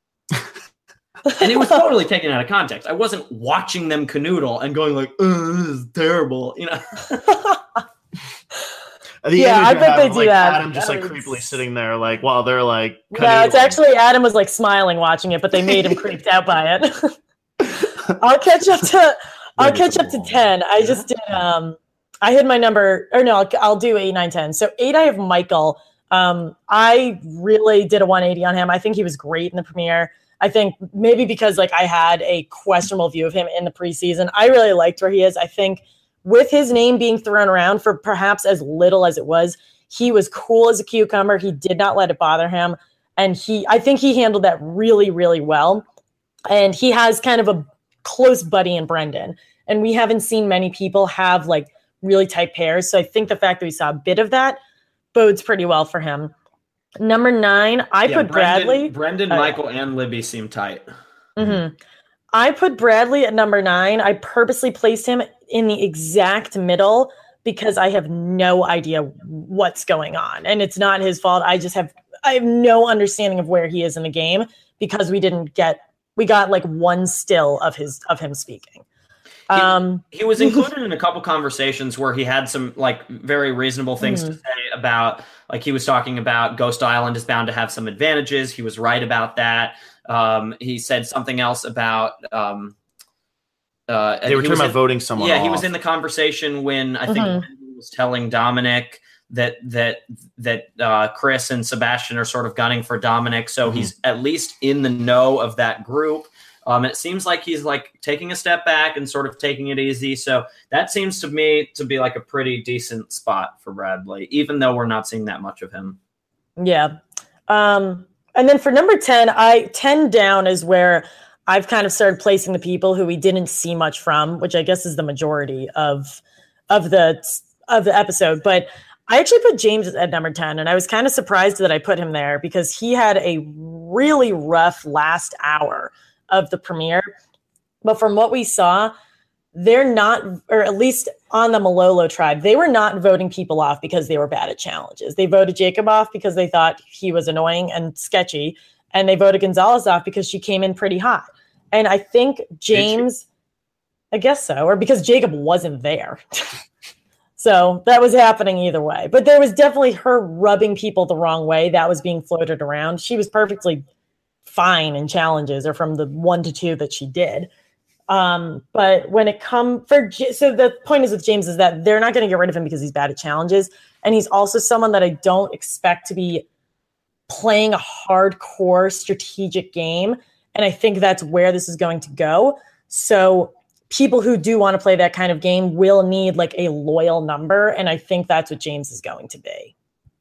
and it was totally taken out of context. I wasn't watching them canoodle and going like, "Oh, this is terrible," you know. The Yeah, image I you bet have they of, do like, that. Adam just like That creepily is- sitting there, like while they're like. No, it's canoodling. actually Adam was like smiling watching it, but they made him creeped out by it. I'll catch up to I'll Maybe catch some up to more. ten. I just did um I had my number or no, I'll, I'll do eight, nine, ten. So eight I have Michael. Um I really did a one eighty on him. I think he was great in the premiere. I think maybe because like I had a questionable view of him in the preseason. I really liked where he is. I think with his name being thrown around for perhaps as little as it was, he was cool as a cucumber. He did not let it bother him. And he, I think he handled that really, really well. And he has kind of a close buddy in Brendan. And we haven't seen many people have like really tight pairs. So I think the fact that we saw a bit of that bodes pretty well for him. Number nine, I Yeah, put Brendan, Bradley. Brendan, Oh, yeah. Michael, and Libby seem tight. Mhm. I put Bradley at number nine. I purposely placed him in the exact middle because I have no idea what's going on. And it's not his fault. I just have I have no understanding of where he is in the game because we didn't get we got like one still of his of him speaking. Um He was included in a couple conversations where he had some like very reasonable things to Mhm. say about, like he was talking about Ghost Island is bound to have some advantages. He was right about that. Um, he said something else about. Um, uh, They were he talking was about in- voting someone. Yeah, he off. was in the conversation when I think Mhm. Brendan was telling Dominic that that that uh, Chris and Sebastian are sort of gunning for Dominic, so mm-hmm. he's at least in the know of that group. Um, it seems like he's like taking a step back and sort of taking it easy. So that seems to me to be like a pretty decent spot for Bradley, even though we're not seeing that much of him. Yeah. Um, and then for number ten, I ten down is where I've kind of started placing the people who we didn't see much from, which I guess is the majority of of the of the episode. But I actually put James at number ten, and I was kind of surprised that I put him there because he had a really rough last hour of the premiere. But from what we saw, they're not, or at least on the Malolo tribe, they were not voting people off because they were bad at challenges. They voted Jacob off because they thought he was annoying and sketchy, and they voted Gonzalez off because she came in pretty hot. And I think James, I guess so, or because Jacob wasn't there. So that was happening either way. But there was definitely her rubbing people the wrong way. That was being floated around. She was perfectly fine in challenges, or from the one to two that she did. Um, but when it come for, so the point is with James is that they're not going to get rid of him because he's bad at challenges. And he's also someone that I don't expect to be playing a hardcore strategic game. And I think that's where this is going to go. So people who do want to play that kind of game will need like a loyal number. And I think that's what James is going to be.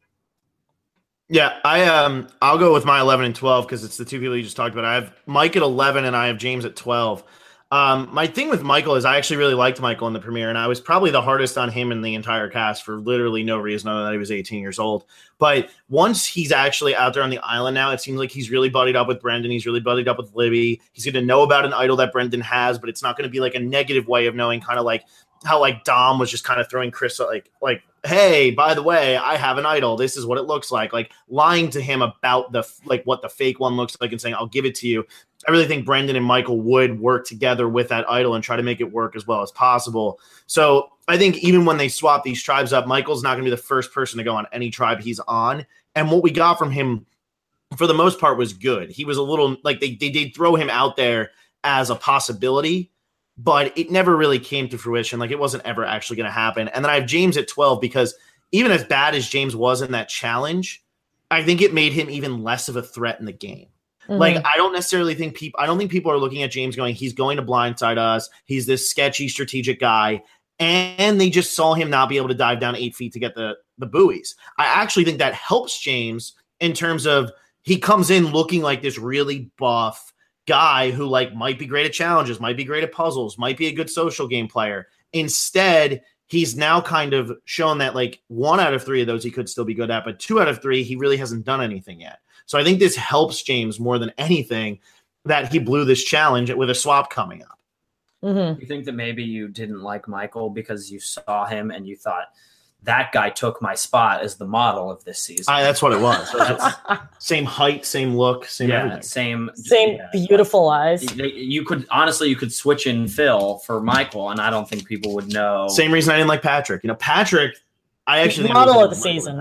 Yeah, I um I'll go with my eleven and twelve because it's the two people you just talked about. I have Mike at eleven and I have James at twelve. Um, my thing with Michael is I actually really liked Michael in the premiere, and I was probably the hardest on him in the entire cast for literally no reason other than that he was eighteen years old. But once he's actually out there on the island now, it seems like he's really buddied up with Brendan. He's really buddied up with Libby. He's going to know about an idol that Brendan has, but it's not going to be like a negative way of knowing, kind of like how like Dom was just kind of throwing Chris like like, hey, by the way, I have an idol. This is what it looks like. Like lying to him about the like what the fake one looks like and saying, I'll give it to you. I really think Brendan and Michael would work together with that idol and try to make it work as well as possible. So I think even when they swap these tribes up, Michael's not going to be the first person to go on any tribe he's on. And what we got from him, for the most part, was good. He was a little like they, they did throw him out there as a possibility, but it never really came to fruition. Like it wasn't ever actually going to happen. And then I have James at twelve because even as bad as James was in that challenge, I think it made him even less of a threat in the game. Mm-hmm. Like, I don't necessarily think people, I don't think people are looking at James going, he's going to blindside us. He's this sketchy strategic guy. And they just saw him not be able to dive down eight feet to get the, the buoys. I actually think that helps James in terms of he comes in looking like this really buff guy who like might be great at challenges, might be great at puzzles, might be a good social game player. Instead, he's now kind of shown that like one out of three of those he could still be good at, but two out of three, he really hasn't done anything yet. So I think this helps James more than anything that he blew this challenge with a swap coming up. Mm-hmm. You think that maybe you didn't like Michael because you saw him and you thought that guy took my spot as the model of this season? I, that's what it was. Same height, same look, same yeah, everything. Same, same yeah. beautiful eyes. You could honestly, you could switch in Phil for Michael, and I don't think people would know. Same reason I didn't like Patrick. You know, Patrick. I actually model think of the season.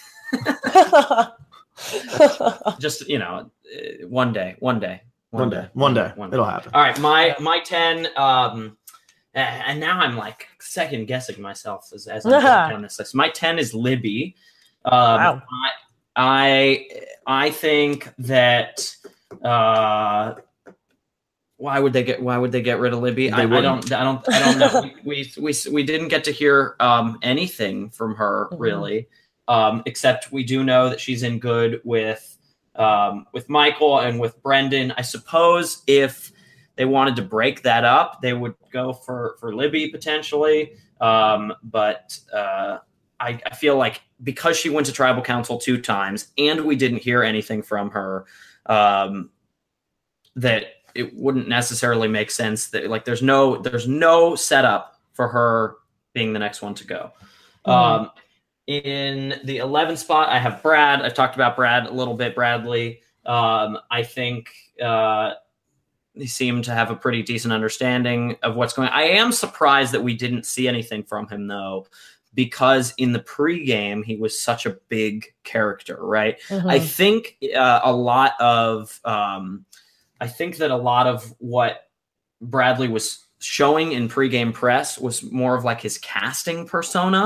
Just, you know, one day, one day, one, one day, day, one day, one day, it'll happen. All right, my my ten, um, and now I'm like second guessing myself as, as I'm going down this list. My ten is Libby. Um, wow. I, I I think that. Uh, why would they get? Why would they get rid of Libby? I, I don't. I don't. I don't know. we, we we we didn't get to hear um, anything from her mm-hmm. really. Um, except we do know that she's in good with um, with Michael and with Brendan. I suppose if they wanted to break that up, they would go for, for Libby potentially. Um, but uh, I, I feel like because she went to Tribal Council two times and we didn't hear anything from her, um, that it wouldn't necessarily make sense that like there's no there's no setup for her being the next one to go. Mm-hmm. Um, In the eleventh spot, I have Brad. I've talked about Brad a little bit, Bradley. Um, I think uh, they seem to have a pretty decent understanding of what's going on. I am surprised that we didn't see anything from him, though, because in the pregame, he was such a big character, right? Mm-hmm. I think uh, a lot of um, – I think that a lot of what Bradley was showing in pregame press was more of like his casting persona.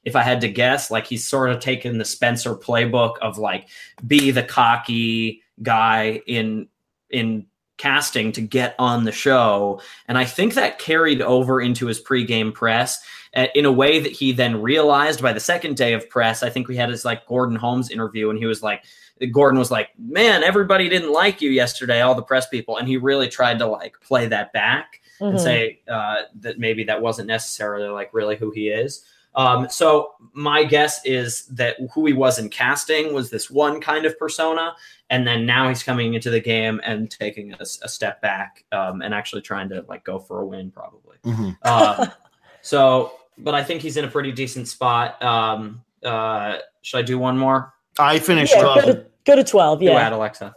if I had to guess, like he's sort of taken the Spencer playbook of like be the cocky guy in in casting to get on the show. And I think that carried over into his pregame press uh, in a way that he then realized by the second day of press. I think we had his like Gordon Holmes interview, and he was like, Gordon was like, man, everybody didn't like you yesterday, all the press people. And he really tried to like play that back mm-hmm. and say uh, that maybe that wasn't necessarily like really who he is. Um, so my guess is that who he was in casting was this one kind of persona. And then now he's coming into the game and taking a, a step back um, and actually trying to like go for a win probably. Mm-hmm. um, so, but I think he's in a pretty decent spot. Um, uh, should I do one more? I finished yeah, go, to, go to twelve. Yeah. Where you at, Alexa?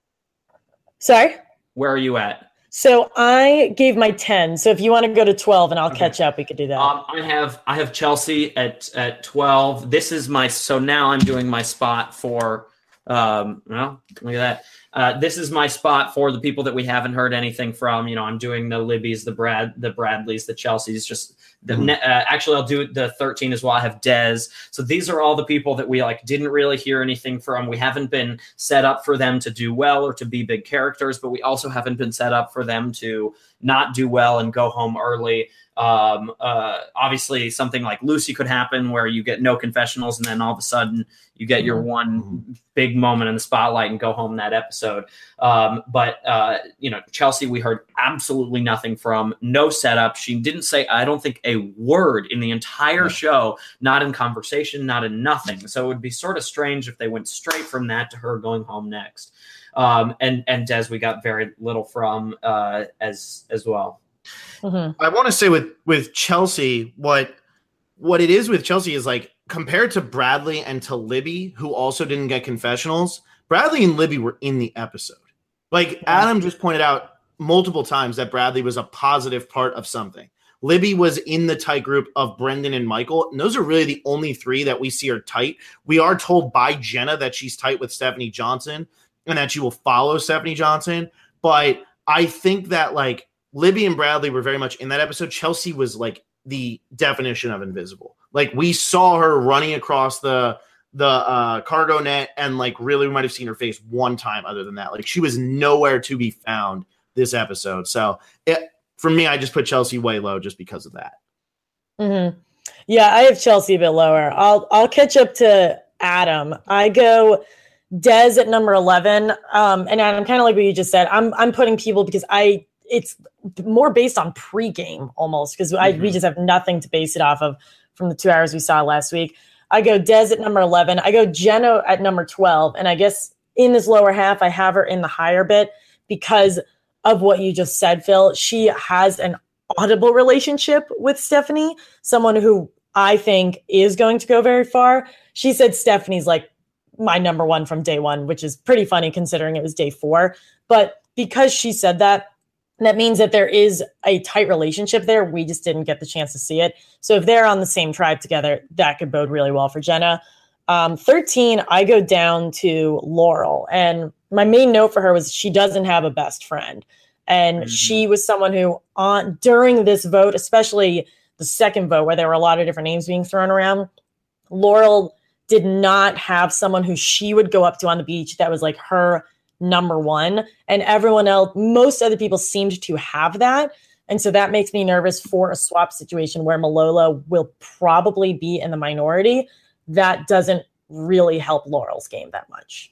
Sorry? Where are you at? So I gave my ten. So if you want to go to twelve and I'll okay. catch up, we could do that. Um, I have I have Chelsea at at twelve. This is my so now I'm doing my spot for um well look at that. Uh, this is my spot for the people that we haven't heard anything from. You know, I'm doing the Libby's, the Brad, the Bradleys, the Chelseas. Just the mm-hmm. uh, actually, I'll do the thirteen as well. I have Dez. So these are all the people that we like didn't really hear anything from. We haven't been set up for them to do well or to be big characters, but we also haven't been set up for them to not do well and go home early. Um, uh, obviously, something like Lucy could happen where you get no confessionals and then all of a sudden you get your one big moment in the spotlight and go home that episode. Um, but, uh, you know, Chelsea, we heard absolutely nothing from, no setup. She didn't say, I don't think, a word in the entire show, not in conversation, not in nothing. So it would be sort of strange if they went straight from that to her going home next. Um, and, and Des, we got very little from uh, as as well. Mm-hmm. I want to say with, with Chelsea, what what it is with Chelsea is like, compared to Bradley and to Libby, who also didn't get confessionals, Bradley and Libby were in the episode. Like Adam just pointed out multiple times that Bradley was a positive part of something. Libby was in the tight group of Brendan and Michael, and those are really the only three that we see are tight. We are told by Jenna that she's tight with Stephanie Johnson and that she will follow Stephanie Johnson. But I think that like Libby and Bradley were very much in that episode. Chelsea was like the definition of invisible. Like we saw her running across the the uh, cargo net, and like really we might have seen her face one time. Other than that, like she was nowhere to be found this episode. So it, for me, I just put Chelsea way low just because of that. Mm-hmm. Yeah, I have Chelsea a bit lower. I'll I'll catch up to Adam. I go Des at number eleven, um, and Adam, kind of like what you just said. I'm I'm putting people because I. It's more based on pregame almost because mm-hmm. we just have nothing to base it off of from the two hours we saw last week. I go Des at number eleven. I go Jenna at number twelve. And I guess in this lower half, I have her in the higher bit because of what you just said, Phil. She has an audible relationship with Stephanie, someone who I think is going to go very far. She said Stephanie's like my number one from day one, which is pretty funny considering it was day four. But because she said that, that means that there is a tight relationship there. We just didn't get the chance to see it. So if they're on the same tribe together, that could bode really well for Jenna. Um, thirteen, I go down to Laurel. And my main note for her was she doesn't have a best friend. And mm-hmm. she was someone who, on during this vote, especially the second vote where there were a lot of different names being thrown around, Laurel did not have someone who she would go up to on the beach that was like her number one, and everyone else, most other people seemed to have that. And so that makes me nervous for a swap situation where Malolo will probably be in the minority. That doesn't really help Laurel's game that much.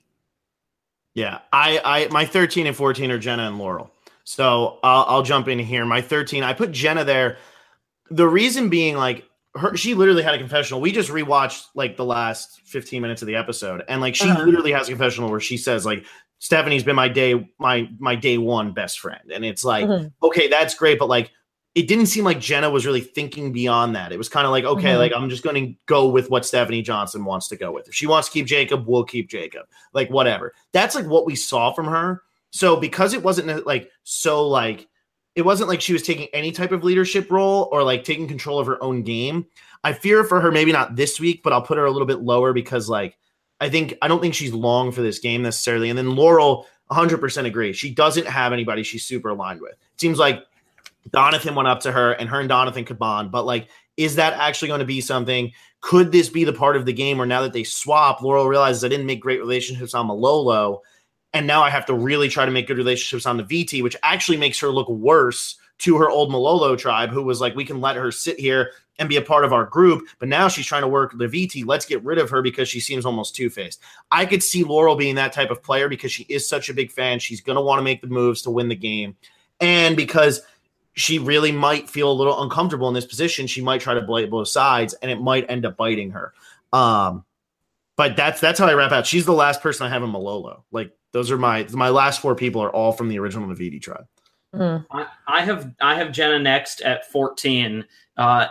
Yeah, I, I my thirteen and fourteen are Jenna and Laurel. So I'll, I'll jump in here. My thirteen, I put Jenna there. The reason being like her, she literally had a confessional. We just rewatched like the last fifteen minutes of the episode. And like, she uh-huh. literally has a confessional where she says like, Stephanie's been my day, my, my day one best friend. And it's like, mm-hmm. okay, that's great. But like, it didn't seem like Jenna was really thinking beyond that. It was kind of like, okay, mm-hmm. like I'm just going to go with what Stephanie Johnson wants to go with. If she wants to keep Jacob, we'll keep Jacob, like whatever. That's like what we saw from her. So because it wasn't like, so like, it wasn't like she was taking any type of leadership role or like taking control of her own game. I fear for her, maybe not this week, but I'll put her a little bit lower because like, I think, I don't think she's long for this game necessarily. And then Laurel, one hundred percent agree. She doesn't have anybody she's super aligned with. It seems like Donathan went up to her and her and Donathan could bond, but like Is that actually going to be something? Could this be the part of the game where now that they swap, Laurel realizes I didn't make great relationships on Malolo, and now I have to really try to make good relationships on the V T, which actually makes her look worse to her old Malolo tribe, who was like, we can let her sit here and be a part of our group, but now she's trying to work the V T. Let's get rid of her because she seems almost two-faced. I could see Laurel being that type of player because she is such a big fan. She's going to want to make the moves to win the game, and because she really might feel a little uncomfortable in this position, she might try to play both sides, and it might end up biting her. Um, but that's that's how I wrap out. She's the last person I have in Malolo. Like, those are my my last four people are all from the original Naviti tribe. Mm. I, I have I have Jenna next at fourteen. Uh,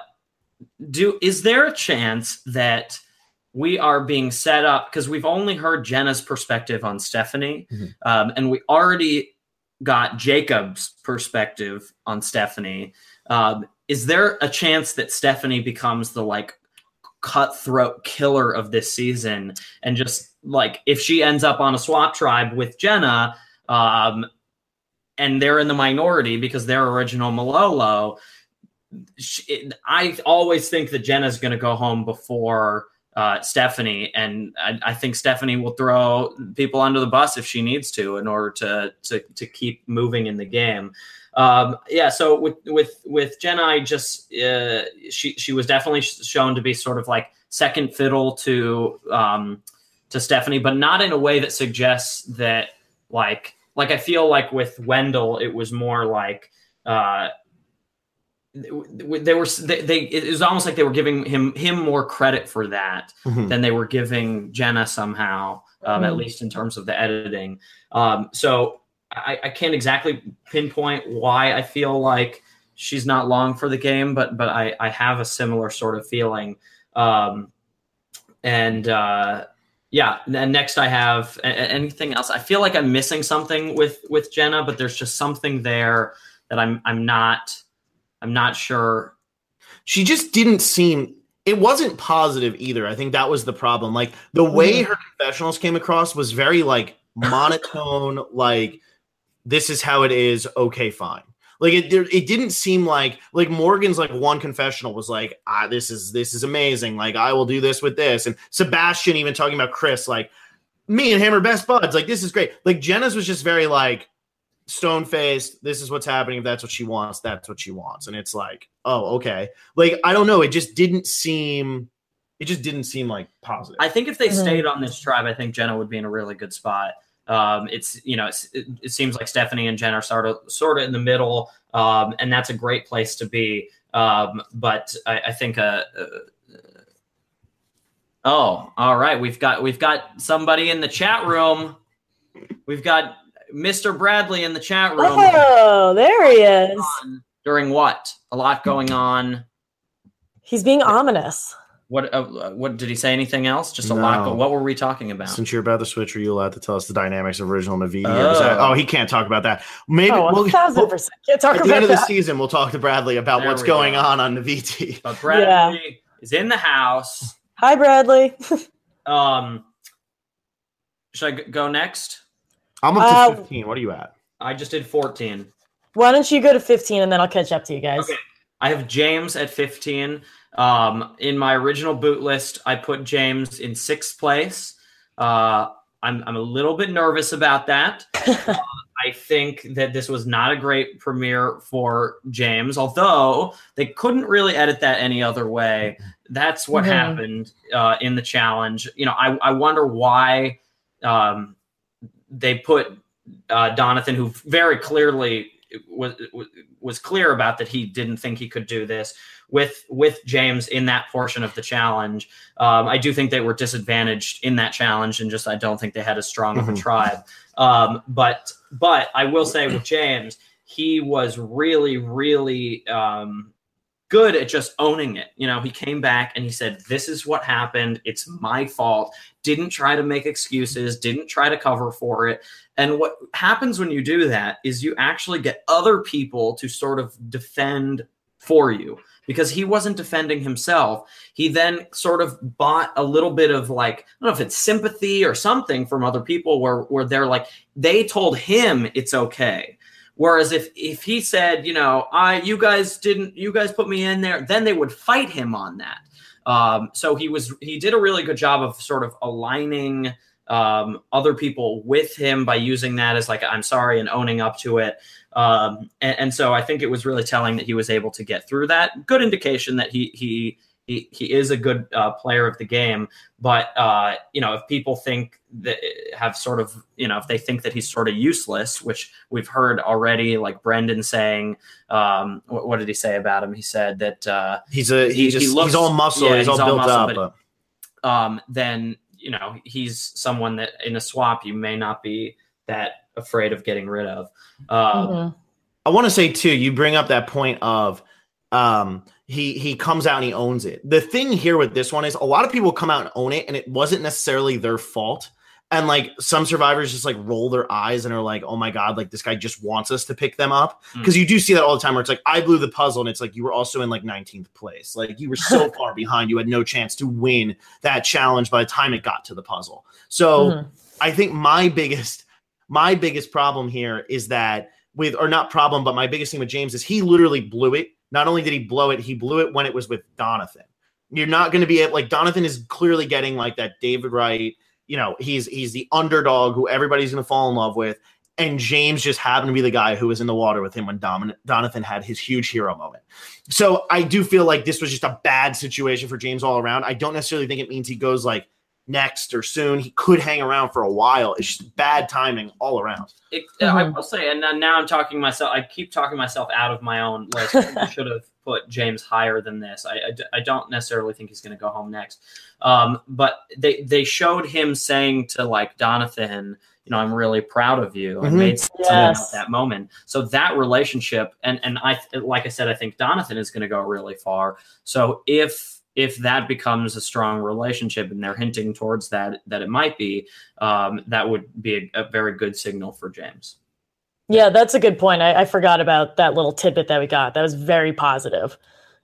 do is there a chance that we are being set up because we've only heard Jenna's perspective on Stephanie, Mm-hmm. um, and we already got Jacob's perspective on Stephanie. Um, is there a chance that Stephanie becomes the like cutthroat killer of this season, and just like if she ends up on a swap tribe with Jenna, um, and they're in the minority because they're original Malolo, she, I always think that Jenna's going to go home before uh, Stephanie, and I, I think Stephanie will throw people under the bus if she needs to in order to to to keep moving in the game. Um, yeah, so with with with Jenna, I just uh, she she was definitely shown to be sort of like second fiddle to um, to Stephanie, but not in a way that suggests that like like I feel like with Wendell, it was more like. Uh, They were they, they it was almost like they were giving him him more credit for that Mm-hmm. than they were giving Jenna somehow, um, Mhm. at least in terms of the editing. Um, so I, I can't exactly pinpoint why I feel like she's not long for the game, but but I, I have a similar sort of feeling. Um, and uh, yeah, and next I have a- a- anything else. I feel like I'm missing something with with Jenna, but there's just something there that I'm I'm not. I'm not sure. She just didn't seem it wasn't positive either. I think that was the problem. Like the way Mhm. her confessionals came across was very like monotone, like this is how it is, okay, fine. Like it there- it didn't seem like like Morgan's like one confessional was like, ah, this is this is amazing. Like I will do this with this. And Sebastian even talking about Chris, like me and him are best buds. Like this is great. Like Jenna's was just very like stone-faced, this is what's happening. If that's what she wants, that's what she wants. And it's like, oh, okay. Like, I don't know. It just didn't seem, it just didn't seem like positive. I think if they Mhm. stayed on this tribe, I think Jenna would be in a really good spot. Um, it's you know it's, it, it seems like Stephanie and Jen are sort of sort of in the middle, um, and that's a great place to be. Um, but I, I think uh, uh, oh, all right, we've got we've got somebody in the chat room. We've got Mister Bradley in the chat room. Oh, there he is. During what? A lot going on. He's being ominous. What? Uh, what did he say? Anything else? Just a No. lot. Go- what were we talking about? Since you're about to switch, are you allowed to tell us the dynamics of original Navidi? Oh. Or is that- oh, he can't talk about that. Maybe Oh, we'll, a thousand we'll- percent. Can't talk at the about end of the that. season, we'll talk to Bradley about There what's we going go. on on Naviti. But Bradley is in the house. Hi, Bradley. Um, should I g- go next? I'm up to Uh, fifteen. What are you at? I just did fourteen. Why don't you go to fifteen and then I'll catch up to you guys? Okay. I have James at fifteen. Um, in my original boot list, I put James in sixth place. Uh, I'm I'm a little bit nervous about that. uh, I think that this was not a great premiere for James, although they couldn't really edit that any other way. That's what Mhm. happened uh, in the challenge. You know, I, I wonder why um, they put uh, Donathan, who very clearly was was clear about that he didn't think he could do this, with with James in that portion of the challenge. Um, I do think they were disadvantaged in that challenge, and just I don't think they had as strong of a Mhm. tribe. Um, but but I will say with James, he was really really um, good at just owning it. You know, he came back and he said, "This is what happened. It's my fault." Didn't try to make excuses. Didn't try to cover for it. And what happens when you do that is you actually get other people to sort of defend for you, because he wasn't defending himself. He then sort of bought a little bit of like, I don't know if it's sympathy or something from other people where, where they're like, they told him it's okay. Whereas if if he said, you know, I you guys didn't you guys put me in there, then they would fight him on that. Um, so he was he did a really good job of sort of aligning um, other people with him by using that as like, I'm sorry, and owning up to it. Um, and, and so I think it was really telling that he was able to get through that. Good indication that he he he, he is a good uh, player of the game. But uh, you know, if people think that have sort of, you know, if they think that he's sort of useless, which we've heard already, like Brendan saying, um, what, what did he say about him? He said that uh, he's a he, he just he looks, he's all muscle, yeah, he's, he's all, all built muscle, up. But, but, um, then you know, he's someone that in a swap you may not be that afraid of getting rid of. Um, Mhm. I want to say too, you bring up that point of um, he he comes out and he owns it. The thing here with this one is a lot of people come out and own it, and it wasn't necessarily their fault. And like some survivors just like roll their eyes and are like, oh my God, like this guy just wants us to pick them up. Because mm. you do see that all the time where it's like, I blew the puzzle, and it's like you were also in like nineteenth place. Like you were so far behind, you had no chance to win that challenge by the time it got to the puzzle. So mm-hmm. I think my biggest my biggest problem here is that with, or not problem, but my biggest thing with James is he literally blew it. Not only did he blow it, he blew it when it was with Donathan. You're not going to be at, like, Donathan is clearly getting like that David Wright, you know, he's he's the underdog who everybody's going to fall in love with. And James just happened to be the guy who was in the water with him when Domin- Donathan had his huge hero moment. So I do feel like this was just a bad situation for James all around. I don't necessarily think it means he goes like next or soon. He could hang around for a while. It's just bad timing all around. It, mm-hmm. I will say, and now I'm talking myself, I keep talking myself out of my own list. I should have put James higher than this. I, I, I don't necessarily think he's going to go home next. Um, but they, they showed him saying to like Donathan, you know, I'm really proud of you, and mm-hmm. made something yes. at that moment. So that relationship, and, and I, like I said, I think Donathan is going to go really far. So if, if that becomes a strong relationship and they're hinting towards that, that it might be, um, that would be a, a very good signal for James. Yeah, that's a good point. I, I forgot about that little tidbit that we got. That was very positive.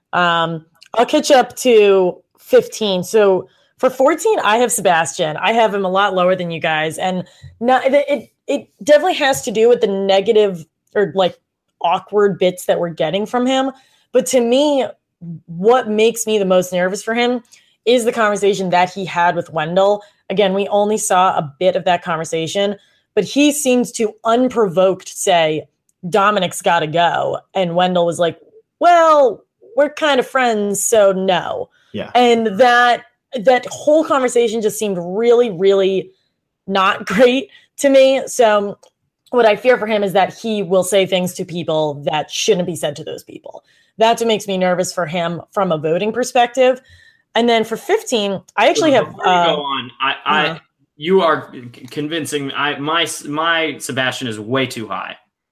Um, I'll catch up to fifteen. So for fourteen, I have Sebastian. I have him a lot lower than you guys. And not, it, it, it definitely has to do with the negative or like awkward bits that we're getting from him. But to me, what makes me the most nervous for him is the conversation that he had with Wendell. Again, we only saw a bit of that conversation, but he seems to unprovoked say, Dominic's got to go. And Wendell was like, well, we're kind of friends, so no. Yeah. And that that whole conversation just seemed really, really not great to me. So what I fear for him is that he will say things to people that shouldn't be said to those people. That's what makes me nervous for him from a voting perspective. And then for fifteen, I actually have. Before uh, you go on, I, I uh, you are convincing. I my my Sebastian is way too high.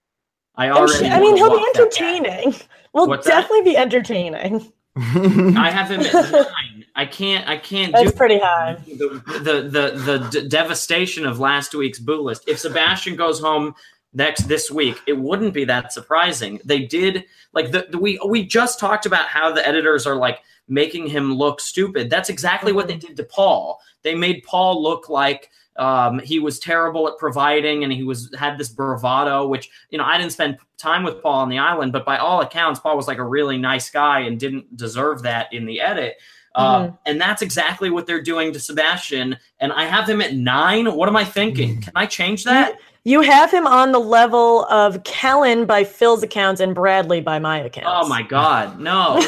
I already. I mean, he'll be entertaining. We'll What's definitely that? be entertaining. I have him at nine. I can't. I can't. That's do pretty high. The the the, the d- devastation of last week's boo list. If Sebastian goes home next this week, it wouldn't be that surprising. They did like the, the we we just talked about how the editors are like making him look stupid. That's exactly what they did to Paul. They made Paul look like um, he was terrible at providing, and he was had this bravado. Which, you know, I didn't spend time with Paul on the island, but by all accounts, Paul was like a really nice guy and didn't deserve that in the edit. Uh, mm-hmm. And that's exactly what they're doing to Sebastian. And I have him at nine. What am I thinking? Can I change that? You have him on the level of Kellen by Phil's accounts and Bradley by my accounts. Oh my God, no!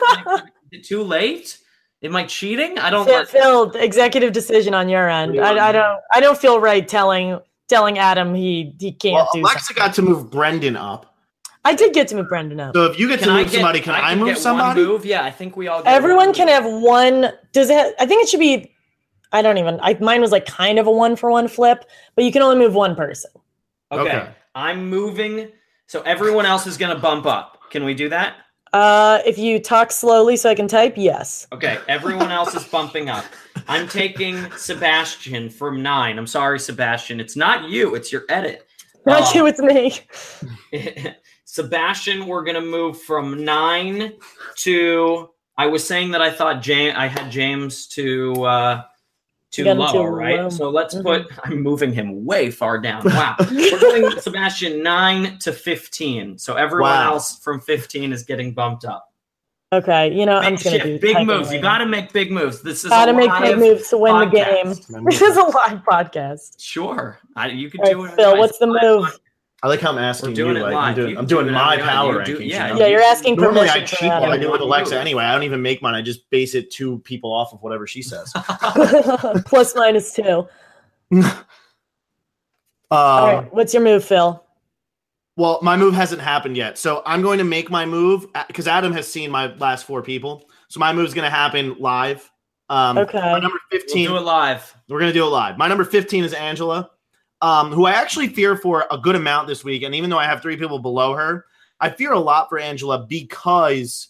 Too late? Am I cheating? I don't. Phil, like- Phil, executive decision on your end. I, I don't. I don't feel right telling telling Adam he he can't well, do. Alexa something. got to move Brendan up. I did get to move Brendan up. So if you get can to move get, somebody, can I, I can move somebody? Move? Yeah, I think we all. Get Everyone can have one. Does it? Have, I think it should be. I don't even. I, mine was like kind of a one for one flip, but you can only move one person. Okay. Okay. I'm moving. So everyone else is going to bump up. Can we do that? Uh, if you talk slowly so I can type, yes. Okay. Everyone else is bumping up. I'm taking Sebastian from nine. I'm sorry, Sebastian. It's not you. It's your edit. Not um, you. It's me. Sebastian, we're going to move from nine to, I was saying that I thought James, I had James to, uh, Too got him low, too right? low. So let's Mhm. put, I'm moving him way far down. Wow. We're going Sebastian nine to fifteen. So everyone Wow. else from fifteen is getting bumped up. Okay, you know, I'm Big just gonna shift, do big type it moves. You later. got to make big moves. This is Gotta a make live big moves to win the game. podcast. This is a live podcast. Sure. I, you can All do right, it. Phil, what's the move? I like how I'm asking We're doing you. it Like, live. I'm doing, You I'm can do doing my whatever power you do. rankings. Yeah, you know? Yeah, you're asking Normally permission I for cheat that. like I do with You Alexa do. anyway. I don't even make mine. I just base it two people off of whatever she says. Plus minus two. Uh, All right, what's your move, Phil? Well, my move hasn't happened yet. So I'm going to make my move because Adam has seen my last four people. So my move's going to happen live. Um, Okay. My number We'll fifteen. do it live. We're going to do it live. My number fifteen is Angela, um, who I actually fear for a good amount this week. And even though I have three people below her, I fear a lot for Angela because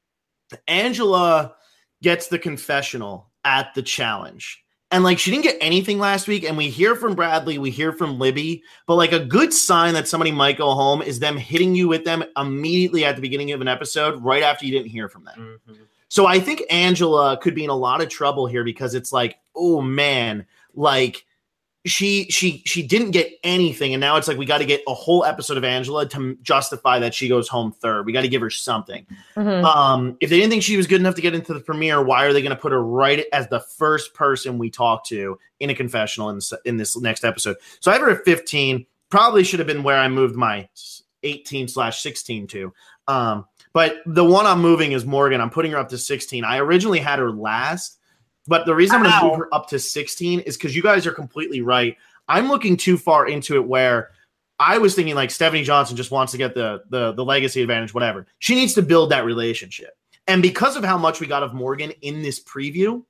Angela gets the confessional at the challenge. And like she didn't get anything last week, and we hear from Bradley, we hear from Libby, but like a good sign that somebody might go home is them hitting you with them immediately at the beginning of an episode, right after you didn't hear from them. Mm-hmm. So I think Angela could be in a lot of trouble here because it's like, oh man, like she she she didn't get anything, and now it's like we got to get a whole episode of Angela to justify that she goes home third. We got to give her something. Mhm. Um, if they didn't think she was good enough to get into the premiere, why are they going to put her right as the first person we talk to in a confessional in this, in this next episode? So I have her at fifteen. Probably should have been where I moved my eighteen slash sixteen to. Um, but the one I'm moving is Morgan. I'm putting her up to sixteen. I originally had her last, but the reason I'm going to Wow. move her up to sixteen is because you guys are completely right. I'm looking too far into it where I was thinking like Stephanie Johnson just wants to get the, the, the legacy advantage, whatever. She needs to build that relationship. And because of how much we got of Morgan in this preview,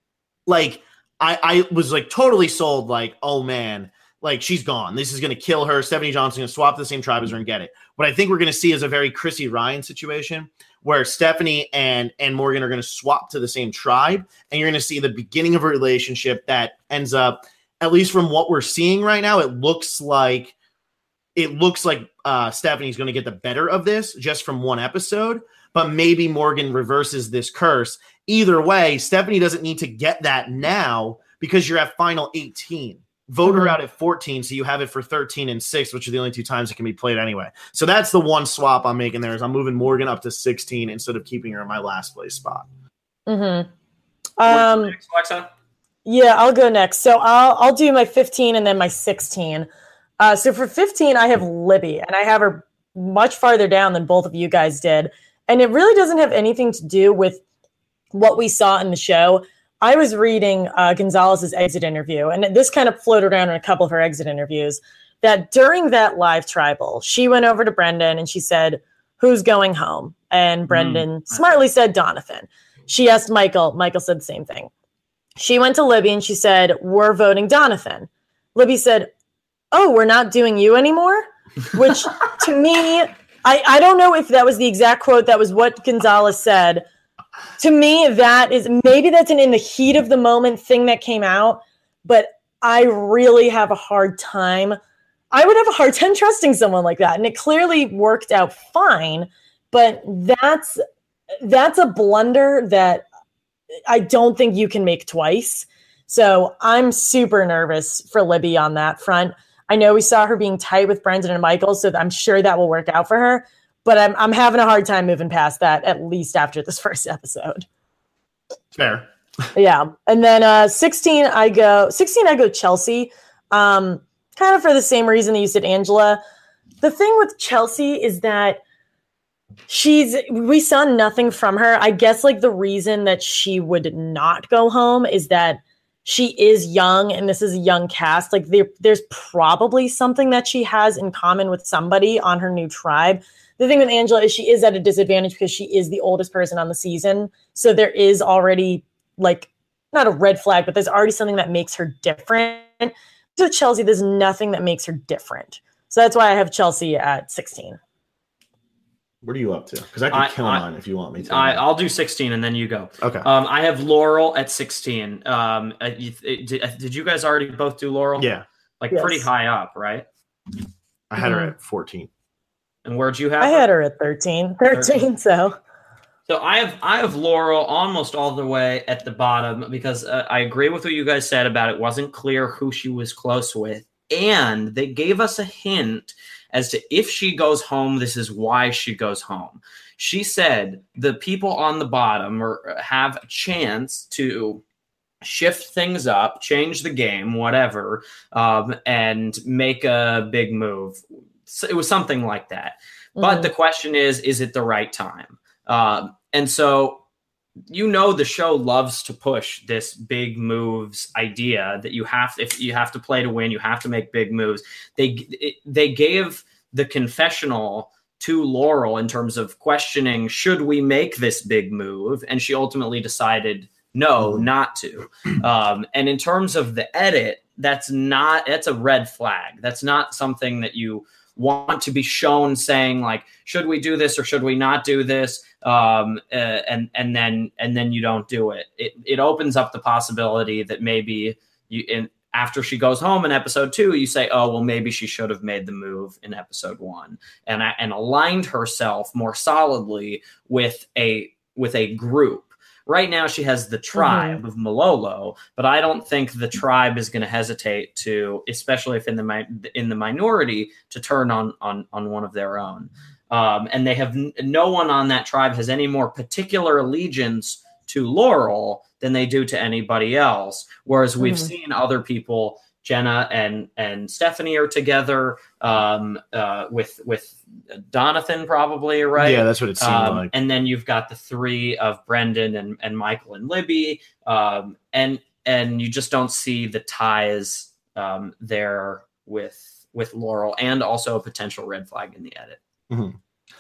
like I, I was like totally sold like, oh man, like she's gone. This is going to kill her. Stephanie Johnson going to swap the same tribe as her and get it. What I think we're going to see is a very Chrissy Ryan situation where Stephanie and, and Morgan are going to swap to the same tribe. And you're going to see the beginning of a relationship that ends up, at least from what we're seeing right now, it looks like it looks like uh, Stephanie's going to get the better of this just from one episode, but maybe Morgan reverses this curse. Either way, Stephanie doesn't need to get that now because you're at final eighteen. Vote her Mhm. out at fourteen, so you have it for thirteen and six, which are the only two times it can be played anyway. So that's the one swap I'm making there is I'm moving Morgan up to sixteen instead of keeping her in my last place spot. Mhm. What's Um, next, Alexa? Yeah, I'll go next. So I'll I'll do my fifteen and then my sixteen. Uh, so for fifteen, I have Libby, and I have her much farther down than both of you guys did. And it really doesn't have anything to do with what we saw in the show. I was reading uh, Gonzalez's exit interview, and this kind of floated around in a couple of her exit interviews, that during that live tribal, she went over to Brendan and she said, "Who's going home?" And Brendan smartly said, "Donovan." She asked Michael. Michael said the same thing. She went to Libby and she said, "We're voting Donovan." Libby said, "Oh, we're not doing you anymore?" Which to me, I, I don't know if that was the exact quote. That was what Gonzalez said. To me, that is maybe that's an in the heat of the moment thing that came out, but I really have a hard time. I would have a hard time trusting someone like that. And it clearly worked out fine, but that's that's a blunder that I don't think you can make twice. So I'm super nervous for Libby on that front. I know we saw her being tight with Brendan and Michael, so I'm sure that will work out for her. But I'm I'm having a hard time moving past that, at least after this first episode. Fair. Yeah. And then uh, sixteen, I go sixteen, I go Chelsea. Um, kind of for the same reason that you said Angela. The thing with Chelsea is that she's we saw nothing from her. I guess like the reason that she would not go home is that she is young and this is a young cast. Like there, there's probably something that she has in common with somebody on her new tribe. The thing with Angela is she is at a disadvantage because she is the oldest person on the season. So there is already like not a red flag, but there's already something that makes her different. So Chelsea, there's nothing that makes her different. So that's why I have Chelsea at sixteen. What are you up to? Because I can I- kill I- mine if you want me to. I, I'll do sixteen and then you go. okay. Um, I have Laurel at sixteen. Um, uh, you, it- did, uh, did you guys already both do Laurel? yeah. Like Yes. pretty high up, right? I had her Mhm. at fourteen. And where'd you have I her? had her at thirteen. thirteen, so So I have I have Laurel almost all the way at the bottom because uh, I agree with what you guys said about it wasn't clear who she was close with, and they gave us a hint as to if she goes home, this is why she goes home. She said the people on the bottom are, have a chance to shift things up, change the game, whatever, um, and make a big move. So it was something like that. Mm-hmm. But the question is, is it the right time? Um, and so, you know, the show loves to push this big moves idea that you have, if you have to play to win, you have to make big moves. They, it, they gave the confessional to Laurel in terms of questioning, should we make this big move? And she ultimately decided no, not to. Um, and in terms of the edit, that's not, that's a red flag. That's not something that you want to be shown saying like, should we do this or should we not do this? Um, uh, and, and then, and then you don't do it. It, it opens up the possibility that maybe you, in, after she goes home in episode two, you say, oh, well, maybe she should have made the move in episode one and, and aligned herself more solidly with a, with a group. Right now, she has the tribe mm-hmm. of Malolo, but I don't think the tribe is going to hesitate to, especially if in the mi- in the minority, to turn on on on one of their own. Um, and they have n- no one on that tribe has any more particular allegiance to Laurel than they do to anybody else. Whereas we've mm-hmm. seen other people, Jenna and and Stephanie are together um, uh, with with Donathan probably, right? Yeah, that's what it seemed um, like. And then you've got the three of Brendan and, and Michael and Libby, um, and and you just don't see the ties um, there with with Laurel, and also a potential red flag in the edit. Mm-hmm.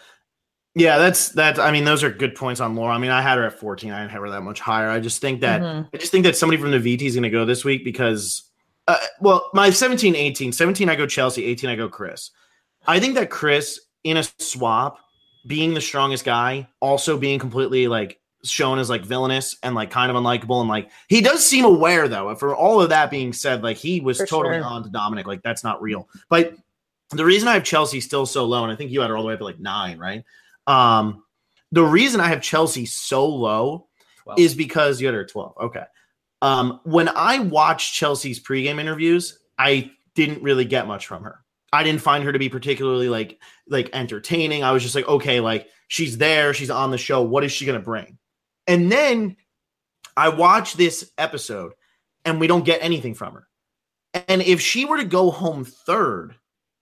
Yeah, that's that. I mean, those are good points on Laurel. I mean, I had her at fourteen. I didn't have her that much higher. I just think that mm-hmm. I just think that somebody from the V T is going to go this week because. Uh, well, my seventeen, eighteen, seventeen, I go Chelsea, eighteen, I go Chris. I think that Chris in a swap, being the strongest guy, also being completely like shown as like villainous and like kind of unlikable. And like, he does seem aware though, for all of that being said, like he was for totally sure. on to Dominic. Like that's not real. But the reason I have Chelsea still so low, and I think you had her all the way up to like nine, right? Um, the reason I have Chelsea so low twelve is because you had her at twelve. Okay. Um, when I watched Chelsea's pregame interviews, I didn't really get much from her. I didn't find her to be particularly like like entertaining. I was just like, okay, like she's there, she's on the show. What is she going to bring? And then I watched this episode, and we don't get anything from her. And if she were to go home third,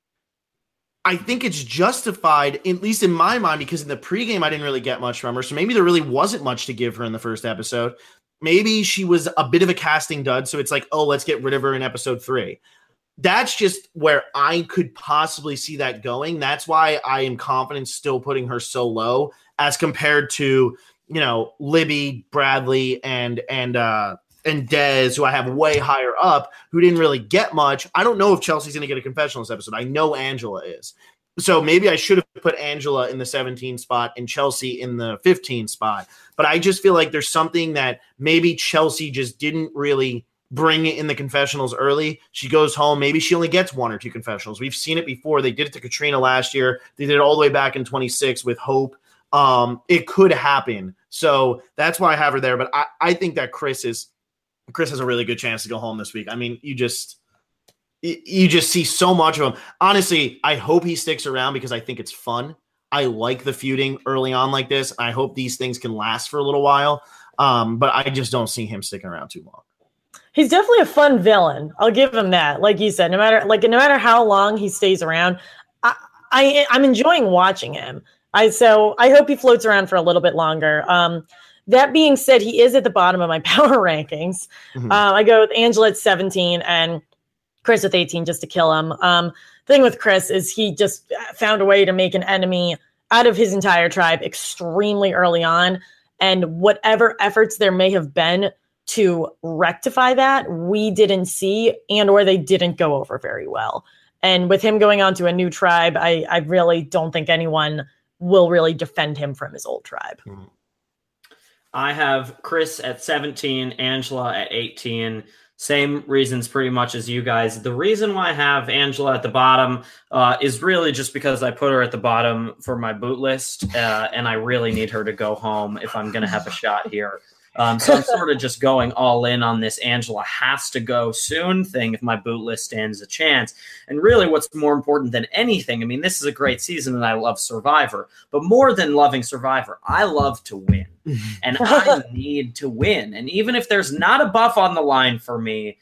I think it's justified, at least in my mind, because in the pregame I didn't really get much from her. So maybe there really wasn't much to give her in the first episode. Maybe she was a bit of a casting dud, so it's like, oh, let's get rid of her in episode three. That's just where I could possibly see that going. That's why I am confident still putting her so low as compared to, you know, Libby, Bradley, and and uh, and Dez, who I have way higher up, who didn't really get much. I don't know if Chelsea's going to get a confessional this episode. I know Angela is. So maybe I should have put Angela in the seventeen spot and Chelsea in the fifteen spot. But I just feel like there's something that maybe Chelsea just didn't really bring it in the confessionals early. She goes home. Maybe she only gets one or two confessionals. We've seen it before. They did it to Katrina last year. They did it all the way back in twenty-six with Hope. Um, it could happen. So that's why I have her there. But I, I think that Chris is Chris has a really good chance to go home this week. I mean, you just – You just see so much of him. Honestly, I hope he sticks around because I think it's fun. I like the feuding early on like this. I hope these things can last for a little while. Um, but I just don't see him sticking around too long. He's definitely a fun villain. I'll give him that. Like you said, no matter like no matter how long he stays around, I, I I'm enjoying watching him. I so I hope he floats around for a little bit longer. Um, that being said, he is at the bottom of my power rankings. Mm-hmm. Uh, I go with Angela at seventeen and Chris with eighteen just to kill him. Um, thing with Chris is he just found a way to make an enemy out of his entire tribe extremely early on. And whatever efforts there may have been to rectify that, we didn't see and or they didn't go over very well. And with him going on to a new tribe, I, I really don't think anyone will really defend him from his old tribe. I have Chris at seventeen, Angela at eighteen, Same reasons pretty much as you guys. The reason why I have Angela at the bottom uh, is really just because I put her at the bottom for my boot list, uh, and I really need her to go home if I'm going to have a shot here. Um, so I'm sort of just going all in on this Angela has to go soon thing if my boot list stands a chance. And really what's more important than anything, I mean, this is a great season and I love Survivor, but more than loving Survivor, I love to win. And I need to win. And even if there's not a buff on the line for me,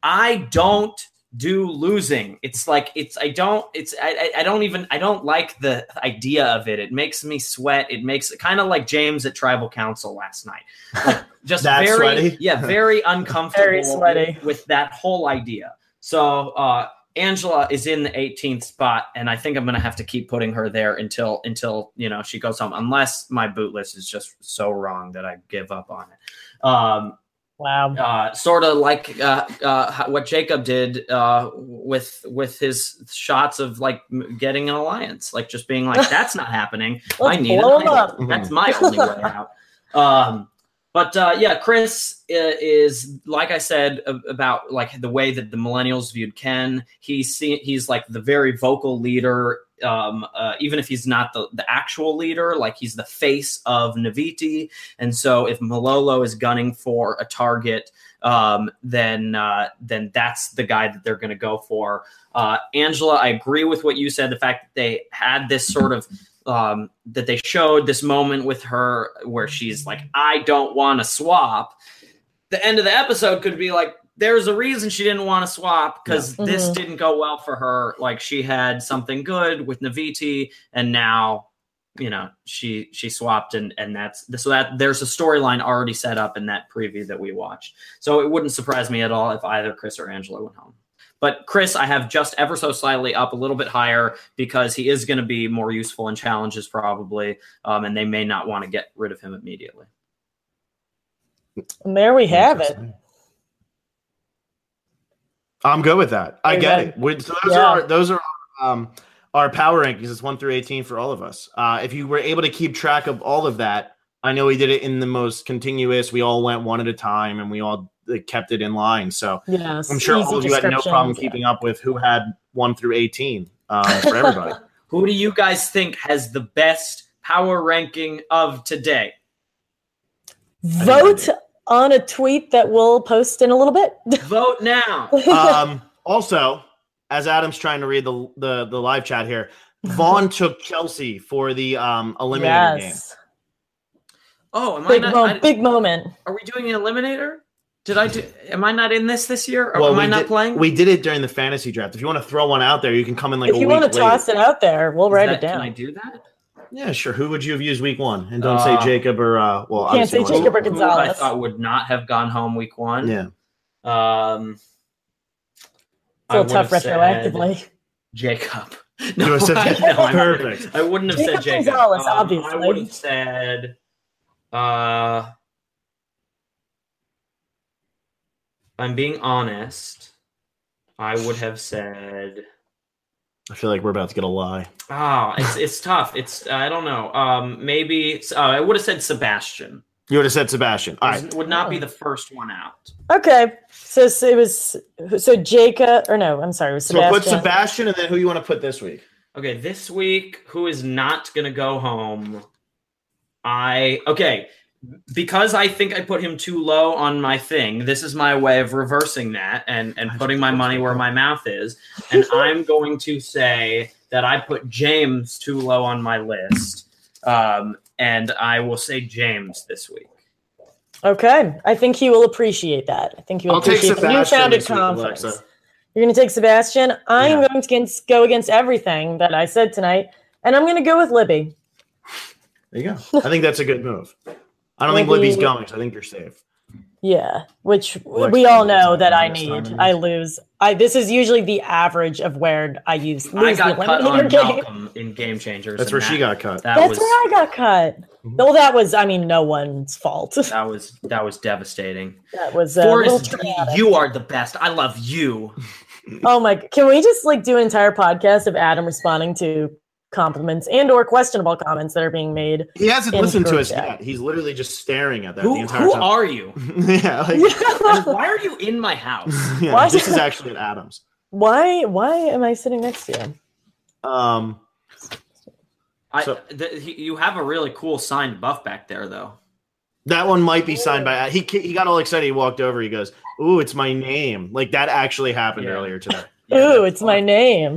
I don't do losing. It's like, it's, I don't, it's, I, I don't even, I don't like the idea of it. It makes me sweat. It makes it kind of like James at Tribal Council last night. Like just very, sweaty? yeah, very uncomfortable Very sweaty. With, with that whole idea. So, uh, Angela is in the eighteenth spot, and I think I'm going to have to keep putting her there until, until, you know, she goes home, unless my boot list is just so wrong that I give up on it. Um, Wow. Uh, sort of like uh, uh, what Jacob did uh, with with his shots of like m- getting an alliance, like just being like, "That's not happening. I need an blow 'em alliance. up." That's my only way out." Um, but uh, yeah, Chris is, like I said about like the way that the millennials viewed Ken. He's he's like the very vocal leader. Um, uh, even if he's not the, the actual leader, like he's the face of Naviti. And so if Malolo is gunning for a target, um, then uh, then that's the guy that they're going to go for. Uh, Angela, I agree with what you said. The fact that they had this sort of um, that they showed this moment with her where she's like, I don't want to swap. The end of the episode could be like, there's a reason she didn't want to swap because Yeah. this Mhm. didn't go well for her. Like she had something good with Naviti, and now, you know, she she swapped, and and that's so that there's a storyline already set up in that preview that we watched. So it wouldn't surprise me at all if either Chris or Angela went home. But Chris, I have just ever so slightly up a little bit higher because he is going to be more useful in challenges probably, um, and they may not want to get rid of him immediately. And there we have it. I'm good with that. I get it. We, so those Yeah. are our, those are um, our power rankings. It's one through eighteen for all of us. Uh, if you were able to keep track of all of that, I know we did it in the most continuous. We all went one at a time, and we all uh, kept it in line. So Yes. I'm sure easy all of you had no problem descriptions, keeping up with who had one through eighteen uh, for everybody. Who do you guys think has the best power ranking of today? yeah. Vote on a tweet that we'll post in a little bit. Vote now. um, also, as Adam's trying to read the the, the live chat here, Vaughn took Chelsea for the um, eliminator game. Yes. Oh, am Big, I not? mo- I- big moment. are we doing an eliminator? Did I do? Am I not in this this year? Or Well, am I we not did, playing? We did it during the fantasy draft. If you want to throw one out there, you can come in like If a you week want to late. toss it out there, we'll Is write that- it down. Can I do that? Yeah, sure. Who would you have used week one? And don't Uh, say Jacob or uh. Well, Can't obviously say no Jacob or one- Who I Gonzalez. thought would not have gone home week one. Yeah. Um, I Still would tough have said retroactively. Jacob. You No, would've said I, Jacob. no, I Perfect. wouldn't- I wouldn't have Jacob said Jacob. Gonzalez, Um, I obviously. would have said. Uh, I'm being honest. I would have said. I feel like we're about to get a lie. Oh, it's it's tough. It's I don't know. Um, maybe uh, I would have said Sebastian. You would have said Sebastian. All right. It would not be the first one out. Okay. So, so it was so Jacob or no, I'm sorry, it was So Sebastian. put Sebastian, and then who you want to put this week? Okay, this week, who is not gonna go home? I okay. Because I think I put him too low on my thing, this is my way of reversing that and, and putting my money where my mouth is. And I'm going to say that I put James too low on my list. Um, and I will say James this week. Okay. I think he will appreciate that. I think he will I'll take appreciate the Sebastian newfounded this week, confidence. Alexa. You're going to take Sebastian. I'm Yeah. going to against, go against everything that I said tonight, and I'm going to go with Libby. There you go. I think that's a good move. I don't think Libby- Libby's going, so I think you're safe. Yeah, which Alexa we all knows know that that I last need. time. I lose. I this is usually the average of where I use. I Lose got the cut on eliminator game. Malcolm in Game Changers. That's and where that, she got cut. That That's was where I got cut. Mhm. Well, that was. I mean, no one's fault. that was that was devastating. That was a little Forrest, traumatic. you are the best. I love you. Oh my! Can we just like do an entire podcast of Adam responding to compliments and or questionable comments that are being made. He hasn't in listened to group us chat. yet. He's literally just staring at that Who, the entire who time. are you? yeah, like, And why are you in my house? yeah, Why- this is actually at Adam's. Why why am I sitting next to you? Um, I, So- th- he- you have a really cool signed buff back there, though. that one might be signed by. He he got all excited. He walked over. He goes, "Ooh, it's my name!" Like that actually happened Yeah. earlier today. Yeah, Ooh, that's it's my fun. name.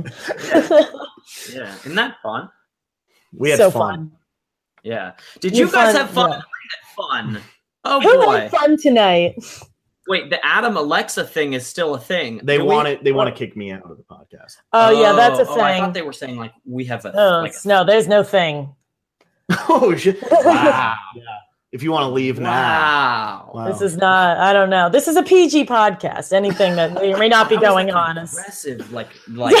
Yeah, isn't that fun? We had so fun. Yeah. Did You you guys fun- have fun? yeah. I had fun. Oh Who boy! had fun tonight? Wait, the Adam Alexa thing is still a thing. They Do we- want it. They want to kick me out of the podcast. Oh, yeah, that's a oh, I thing. thought they were saying like we have a. No, like it's- no, there's no thing. oh shit! a wow. If you want to leave now, Wow. Wow. This is not. I don't know. This is a P G podcast. Anything that may or may not be How is going that on is. aggressive. Like, like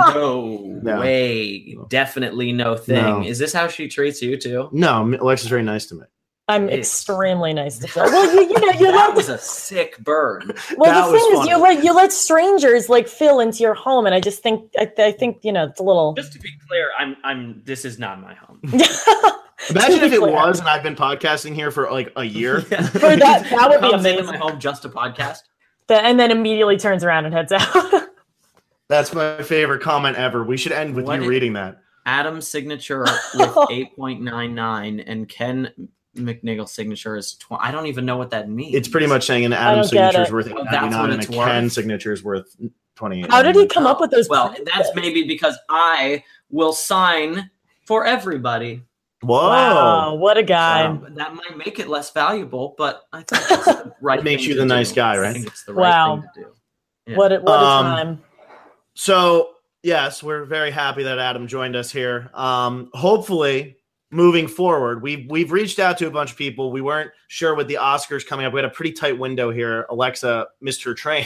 no, No. way, No. definitely no thing. No. Is this how she treats you too? no. Alexa's very nice to me. I'm It's- extremely nice to Phil. Well, you, you know, you That let was a sick burn. well, that the was thing is, funny. you let you let strangers like Phil into your home, and I just think I, I think you know it's a little. Just to be clear, I'm, I'm. This is not my home. Imagine To if be it clear. was, and I've been podcasting here for like a year. Yeah. For that, that would be Comes into amazing. my home just to podcast. That- and then immediately turns around and heads out. That's my favorite comment ever. We should end with What you is- reading that. Adam's signature with eight point nine nine, and Ken McNiggle's signature is twenty. I don't even know what that means. It's pretty much saying an Adam don't get signature is it. worth Oh, eight that's what ninety-nine and a it's worth. Ken signature is worth twenty-eight. How did he come up with those? Well, prices? that's maybe because I will sign for everybody. Whoa! Wow, what a guy! Um, that might make it less valuable, but I think it's the right. It makes thing you to the nice do. guy, I right? think it's the right Wow. thing to do. Yeah. What a, what a Um, time! So yes, we're very happy that Adam joined us here. Um, hopefully, moving forward, we've we've reached out to a bunch of people. We weren't sure with the Oscars coming up. We had a pretty tight window here. Alexa missed her train.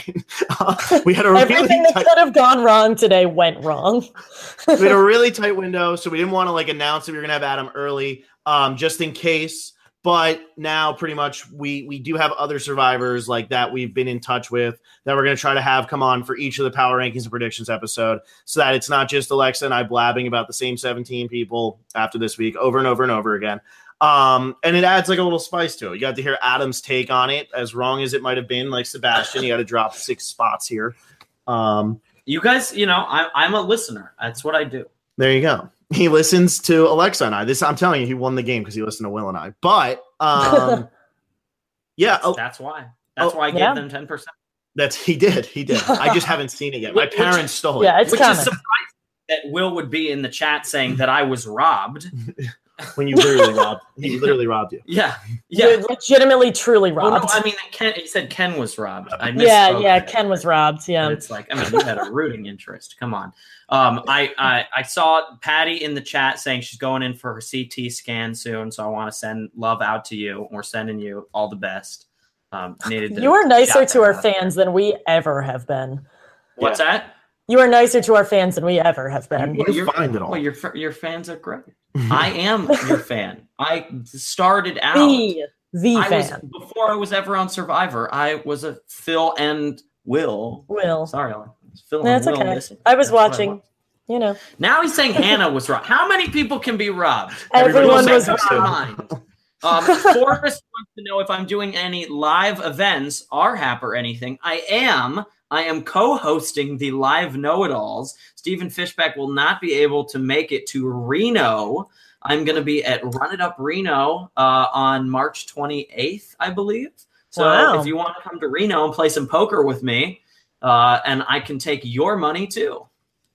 we had a really Everything that tight, could have gone wrong today went wrong. we had a really tight window, so we didn't want to like announce that we were gonna have Adam early, um, just in case. But now, pretty much, we we do have other survivors like that we've been in touch with that we're going to try to have come on for each of the Power Rankings and Predictions episode, so that it's not just Alexa and I blabbing about the same seventeen people after this week over and over and over again. Um, and it adds like a little spice to it. You got to hear Adam's take on it, as wrong as it might have been. Like Sebastian, you got to drop six spots here. Um, You guys, you know, I'm I'm a listener. That's what I do. There you go. He listens to Alexa and I. This I'm telling you, he won the game because he listened to Will and I. But um, yeah, That's, oh, that's why. That's oh, why I gave yeah. them ten percent. that's he did. He did. I just haven't seen it yet. My Which- parents stole it Yeah, it's Which coming. is surprising that Will would be in the chat saying that I was robbed. when you literally robbed. He literally robbed you. Yeah, You're yeah. legitimately, truly Oh, no, robbed. I mean, Ken. He said Ken was robbed. I yeah, misspoke yeah. there. Ken was robbed. Yeah. But it's like, I mean, you had a rooting interest. Come on. Um, I, I I saw Patty in the chat saying she's going in for her C T scan soon, so I want to send love out to you. We're sending you all the best. Um, needed to You are nicer shout to our that out there. fans than we ever have been. What's that? You are nicer to our fans than we ever have been. You- You're fine at all. Well, your f- your fans are great. I am your fan. I started out. The the I was fan. before I was ever on Survivor. I was a Phil and Will. Will. Sorry, Ellen. It's Phil That's and Will. okay. missing. I was That's what watching. was. You know, Now he's saying Hannah was robbed. How many people can be robbed? Everybody everyone else was has to. robbed. Mind. Um, Forrest wants to know if I'm doing any live events, R HAP or anything. I am. I am co-hosting the live know-it-alls. Stephen Fishback will not be able to make it to Reno. I'm going to be at Run It Up Reno uh, on March twenty-eighth, I believe. So Wow. if you want to come to Reno and play some poker with me, uh, and I can take your money too.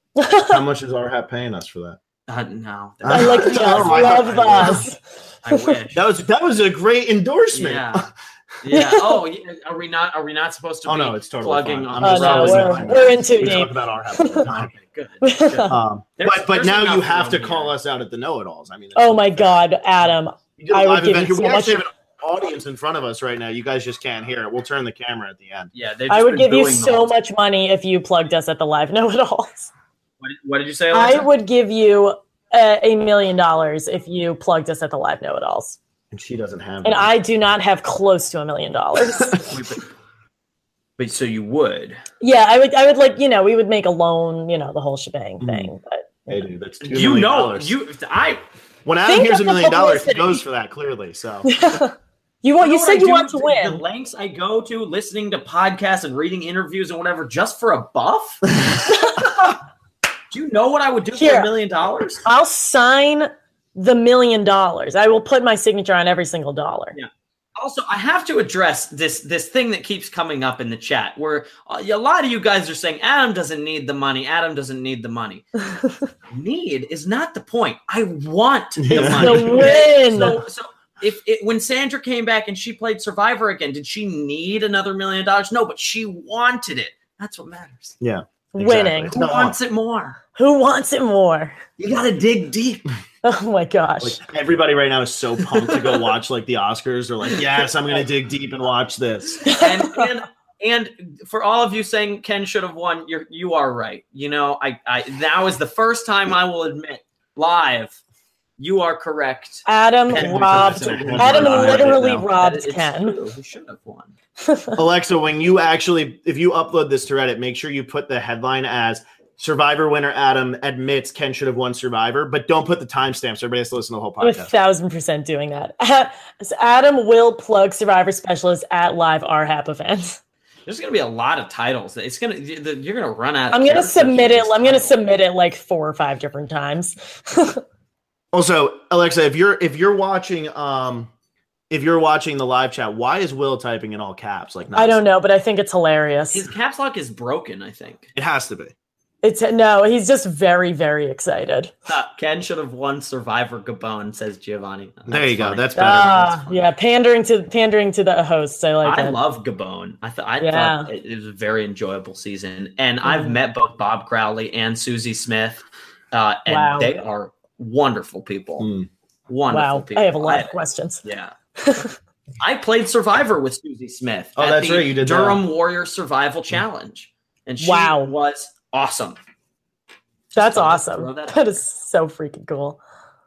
How much is R HAP paying us for that? Uh, no, I like Oh, us. I- Love I- us. I wish. That was that was a great endorsement. Yeah. Yeah. Oh, yeah. Are we not? Are we not supposed to Oh be no, it's totally plugging fine. on Oh just the no, always we're, fine. we're in too We talk deep. about R HAP all the time. Okay, good. good. Um, There's- but but there's now you enough have to room call here. us out at the know-it-alls. I mean, that's Oh not my fair. God, Adam. You did a I would live give event you here. We so actually much- have an audience in front of us right now. You guys just can't hear it. We'll turn the camera at the end. Yeah, they've I just would been give you booing the so whole- much money if you plugged us at the live know-it-alls. What did, what did you say, I Alexa? would give you uh, a million dollars if you plugged us at the live know-it-alls. And she doesn't have And it. I do not have close to a million dollars. Wait, but, but so you would. Yeah, I would. I would like you know we would make a loan, you know, the whole shebang thing. But Hey, dude, that's two You million know, dollars. you I When Adam Think hears of a the million dollars, he publicity. goes for that clearly. So you want? know You what said I you do? want to The- win. The lengths I go to listening to podcasts and reading interviews and whatever just for a buff. Do you know what I would do for Here. a million dollars? I'll sign the million dollars. I will put my signature on every single dollar. Yeah. Also, I have to address this this thing that keeps coming up in the chat where uh, a lot of you guys are saying Adam doesn't need the money. Adam doesn't need the money. Need is not the point. I want the Yeah. money. The win. So, so if it, when Sandra came back and she played Survivor again, did she need another million dollars? No, but she wanted it. That's what matters. yeah, Winning. Exactly. Who No. wants it more? Who wants it more? You got to dig deep. Oh my gosh. like everybody right now is so pumped to go watch like the Oscars. They're like, yes, I'm gonna dig deep and watch this. and and and for all of you saying Ken should have won, you're you are right. You know, I I that was the first time I will admit live. You are correct. Adam Ken robbed. was a- Adam Right literally now. robbed It's Ken. true. He should have won. Alexa, when you actually, if you upload this to Reddit, make sure you put the headline as Survivor winner Adam admits Ken should have won Survivor, but don't put the timestamp so everybody has to listen to the whole I'm a podcast. thousand percent doing that. So Adam will plug Survivor Specialist at live R HAP events. There's going to be a lot of titles. It's going to you're going to run out. Of I'm gonna characters submit for it. this I'm gonna title. submit it like four or five different times. Also, Alexa, if you're if you're watching um if you're watching the live chat, why is Will typing in all caps? Like I don't know, but I think it's hilarious. His caps lock is broken. I think It has to be. It's no, he's just very, very excited. uh, Ken should have won Survivor Gabon, says Giovanni. There you go. funny. That's better. Ah, funny. yeah, pandering to pandering to the hosts. I like I it. love Gabon. I, th- I Yeah. thought it, it was a very enjoyable season, and I've Mhm. met both Bob Crowley and Susie Smith, uh, and Wow. they are wonderful people. Mm. Wonderful Wow, people. I have a lot I- of questions. Yeah. I played Survivor with Susie Smith. Oh, at that's the right, you did Durham Warrior Survival Challenge, and she Wow. was awesome. That's thought I'd awesome. throw that out That is so freaking cool.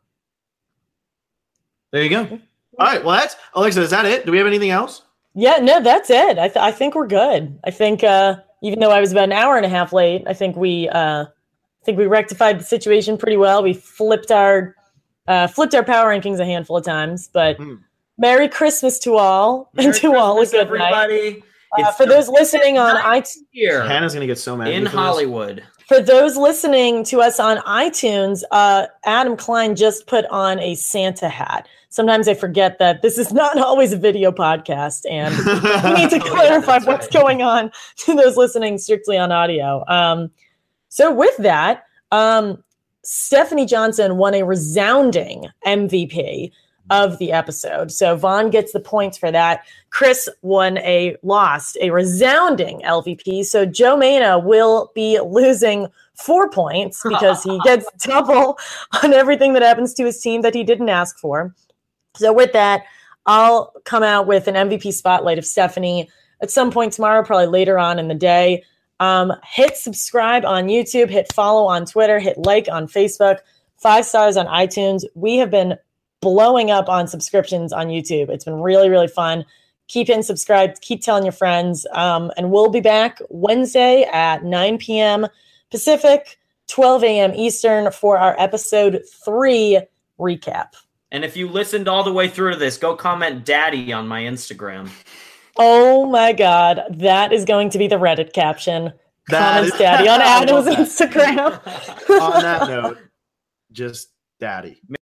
There you go. All right. Well, that's Alexa. Is that it? Do we have anything else? Yeah, no, that's it. I, th- I think we're good. I think uh, even though I was about an hour and a half late, I think we uh, I think we rectified the situation pretty well. We flipped our uh, flipped our power rankings a handful of times, but Mm. Merry Christmas to all Merry and to all a Christmas, good night. everybody. Uh, It's for the those listening on ninth iTunes, year Hannah's gonna get so mad at in me for this. Hollywood. for those listening to us on iTunes, uh, Adam Klein just put on a Santa hat. Sometimes I forget that this is not always a video podcast, and we need to Oh, yeah, clarify that's what's right. going on to those listening strictly on audio. Um, so with that, um, Stephanie Johnson won a resounding M V P of the episode. So Vaughn gets the points for that. Chris won a lost a resounding L V P. So Joe Mena will be losing four points because he gets double on everything that happens to his team that he didn't ask for. So with that, I'll come out with an M V P spotlight of Stephanie at some point tomorrow, probably later on in the day. Um, hit subscribe on YouTube, hit follow on Twitter, hit like on Facebook, five stars on iTunes. We have been blowing up on subscriptions on YouTube. It's been really, really fun. Keep in subscribed, keep telling your friends. Um, and we'll be back Wednesday at nine p.m. Pacific, twelve a.m. Eastern for our episode three recap. And if you listened all the way through to this, go comment daddy on my Instagram. Oh my God, that is going to be the Reddit caption. That Comments is- daddy on I love Adam's that. Instagram. On that note, just daddy.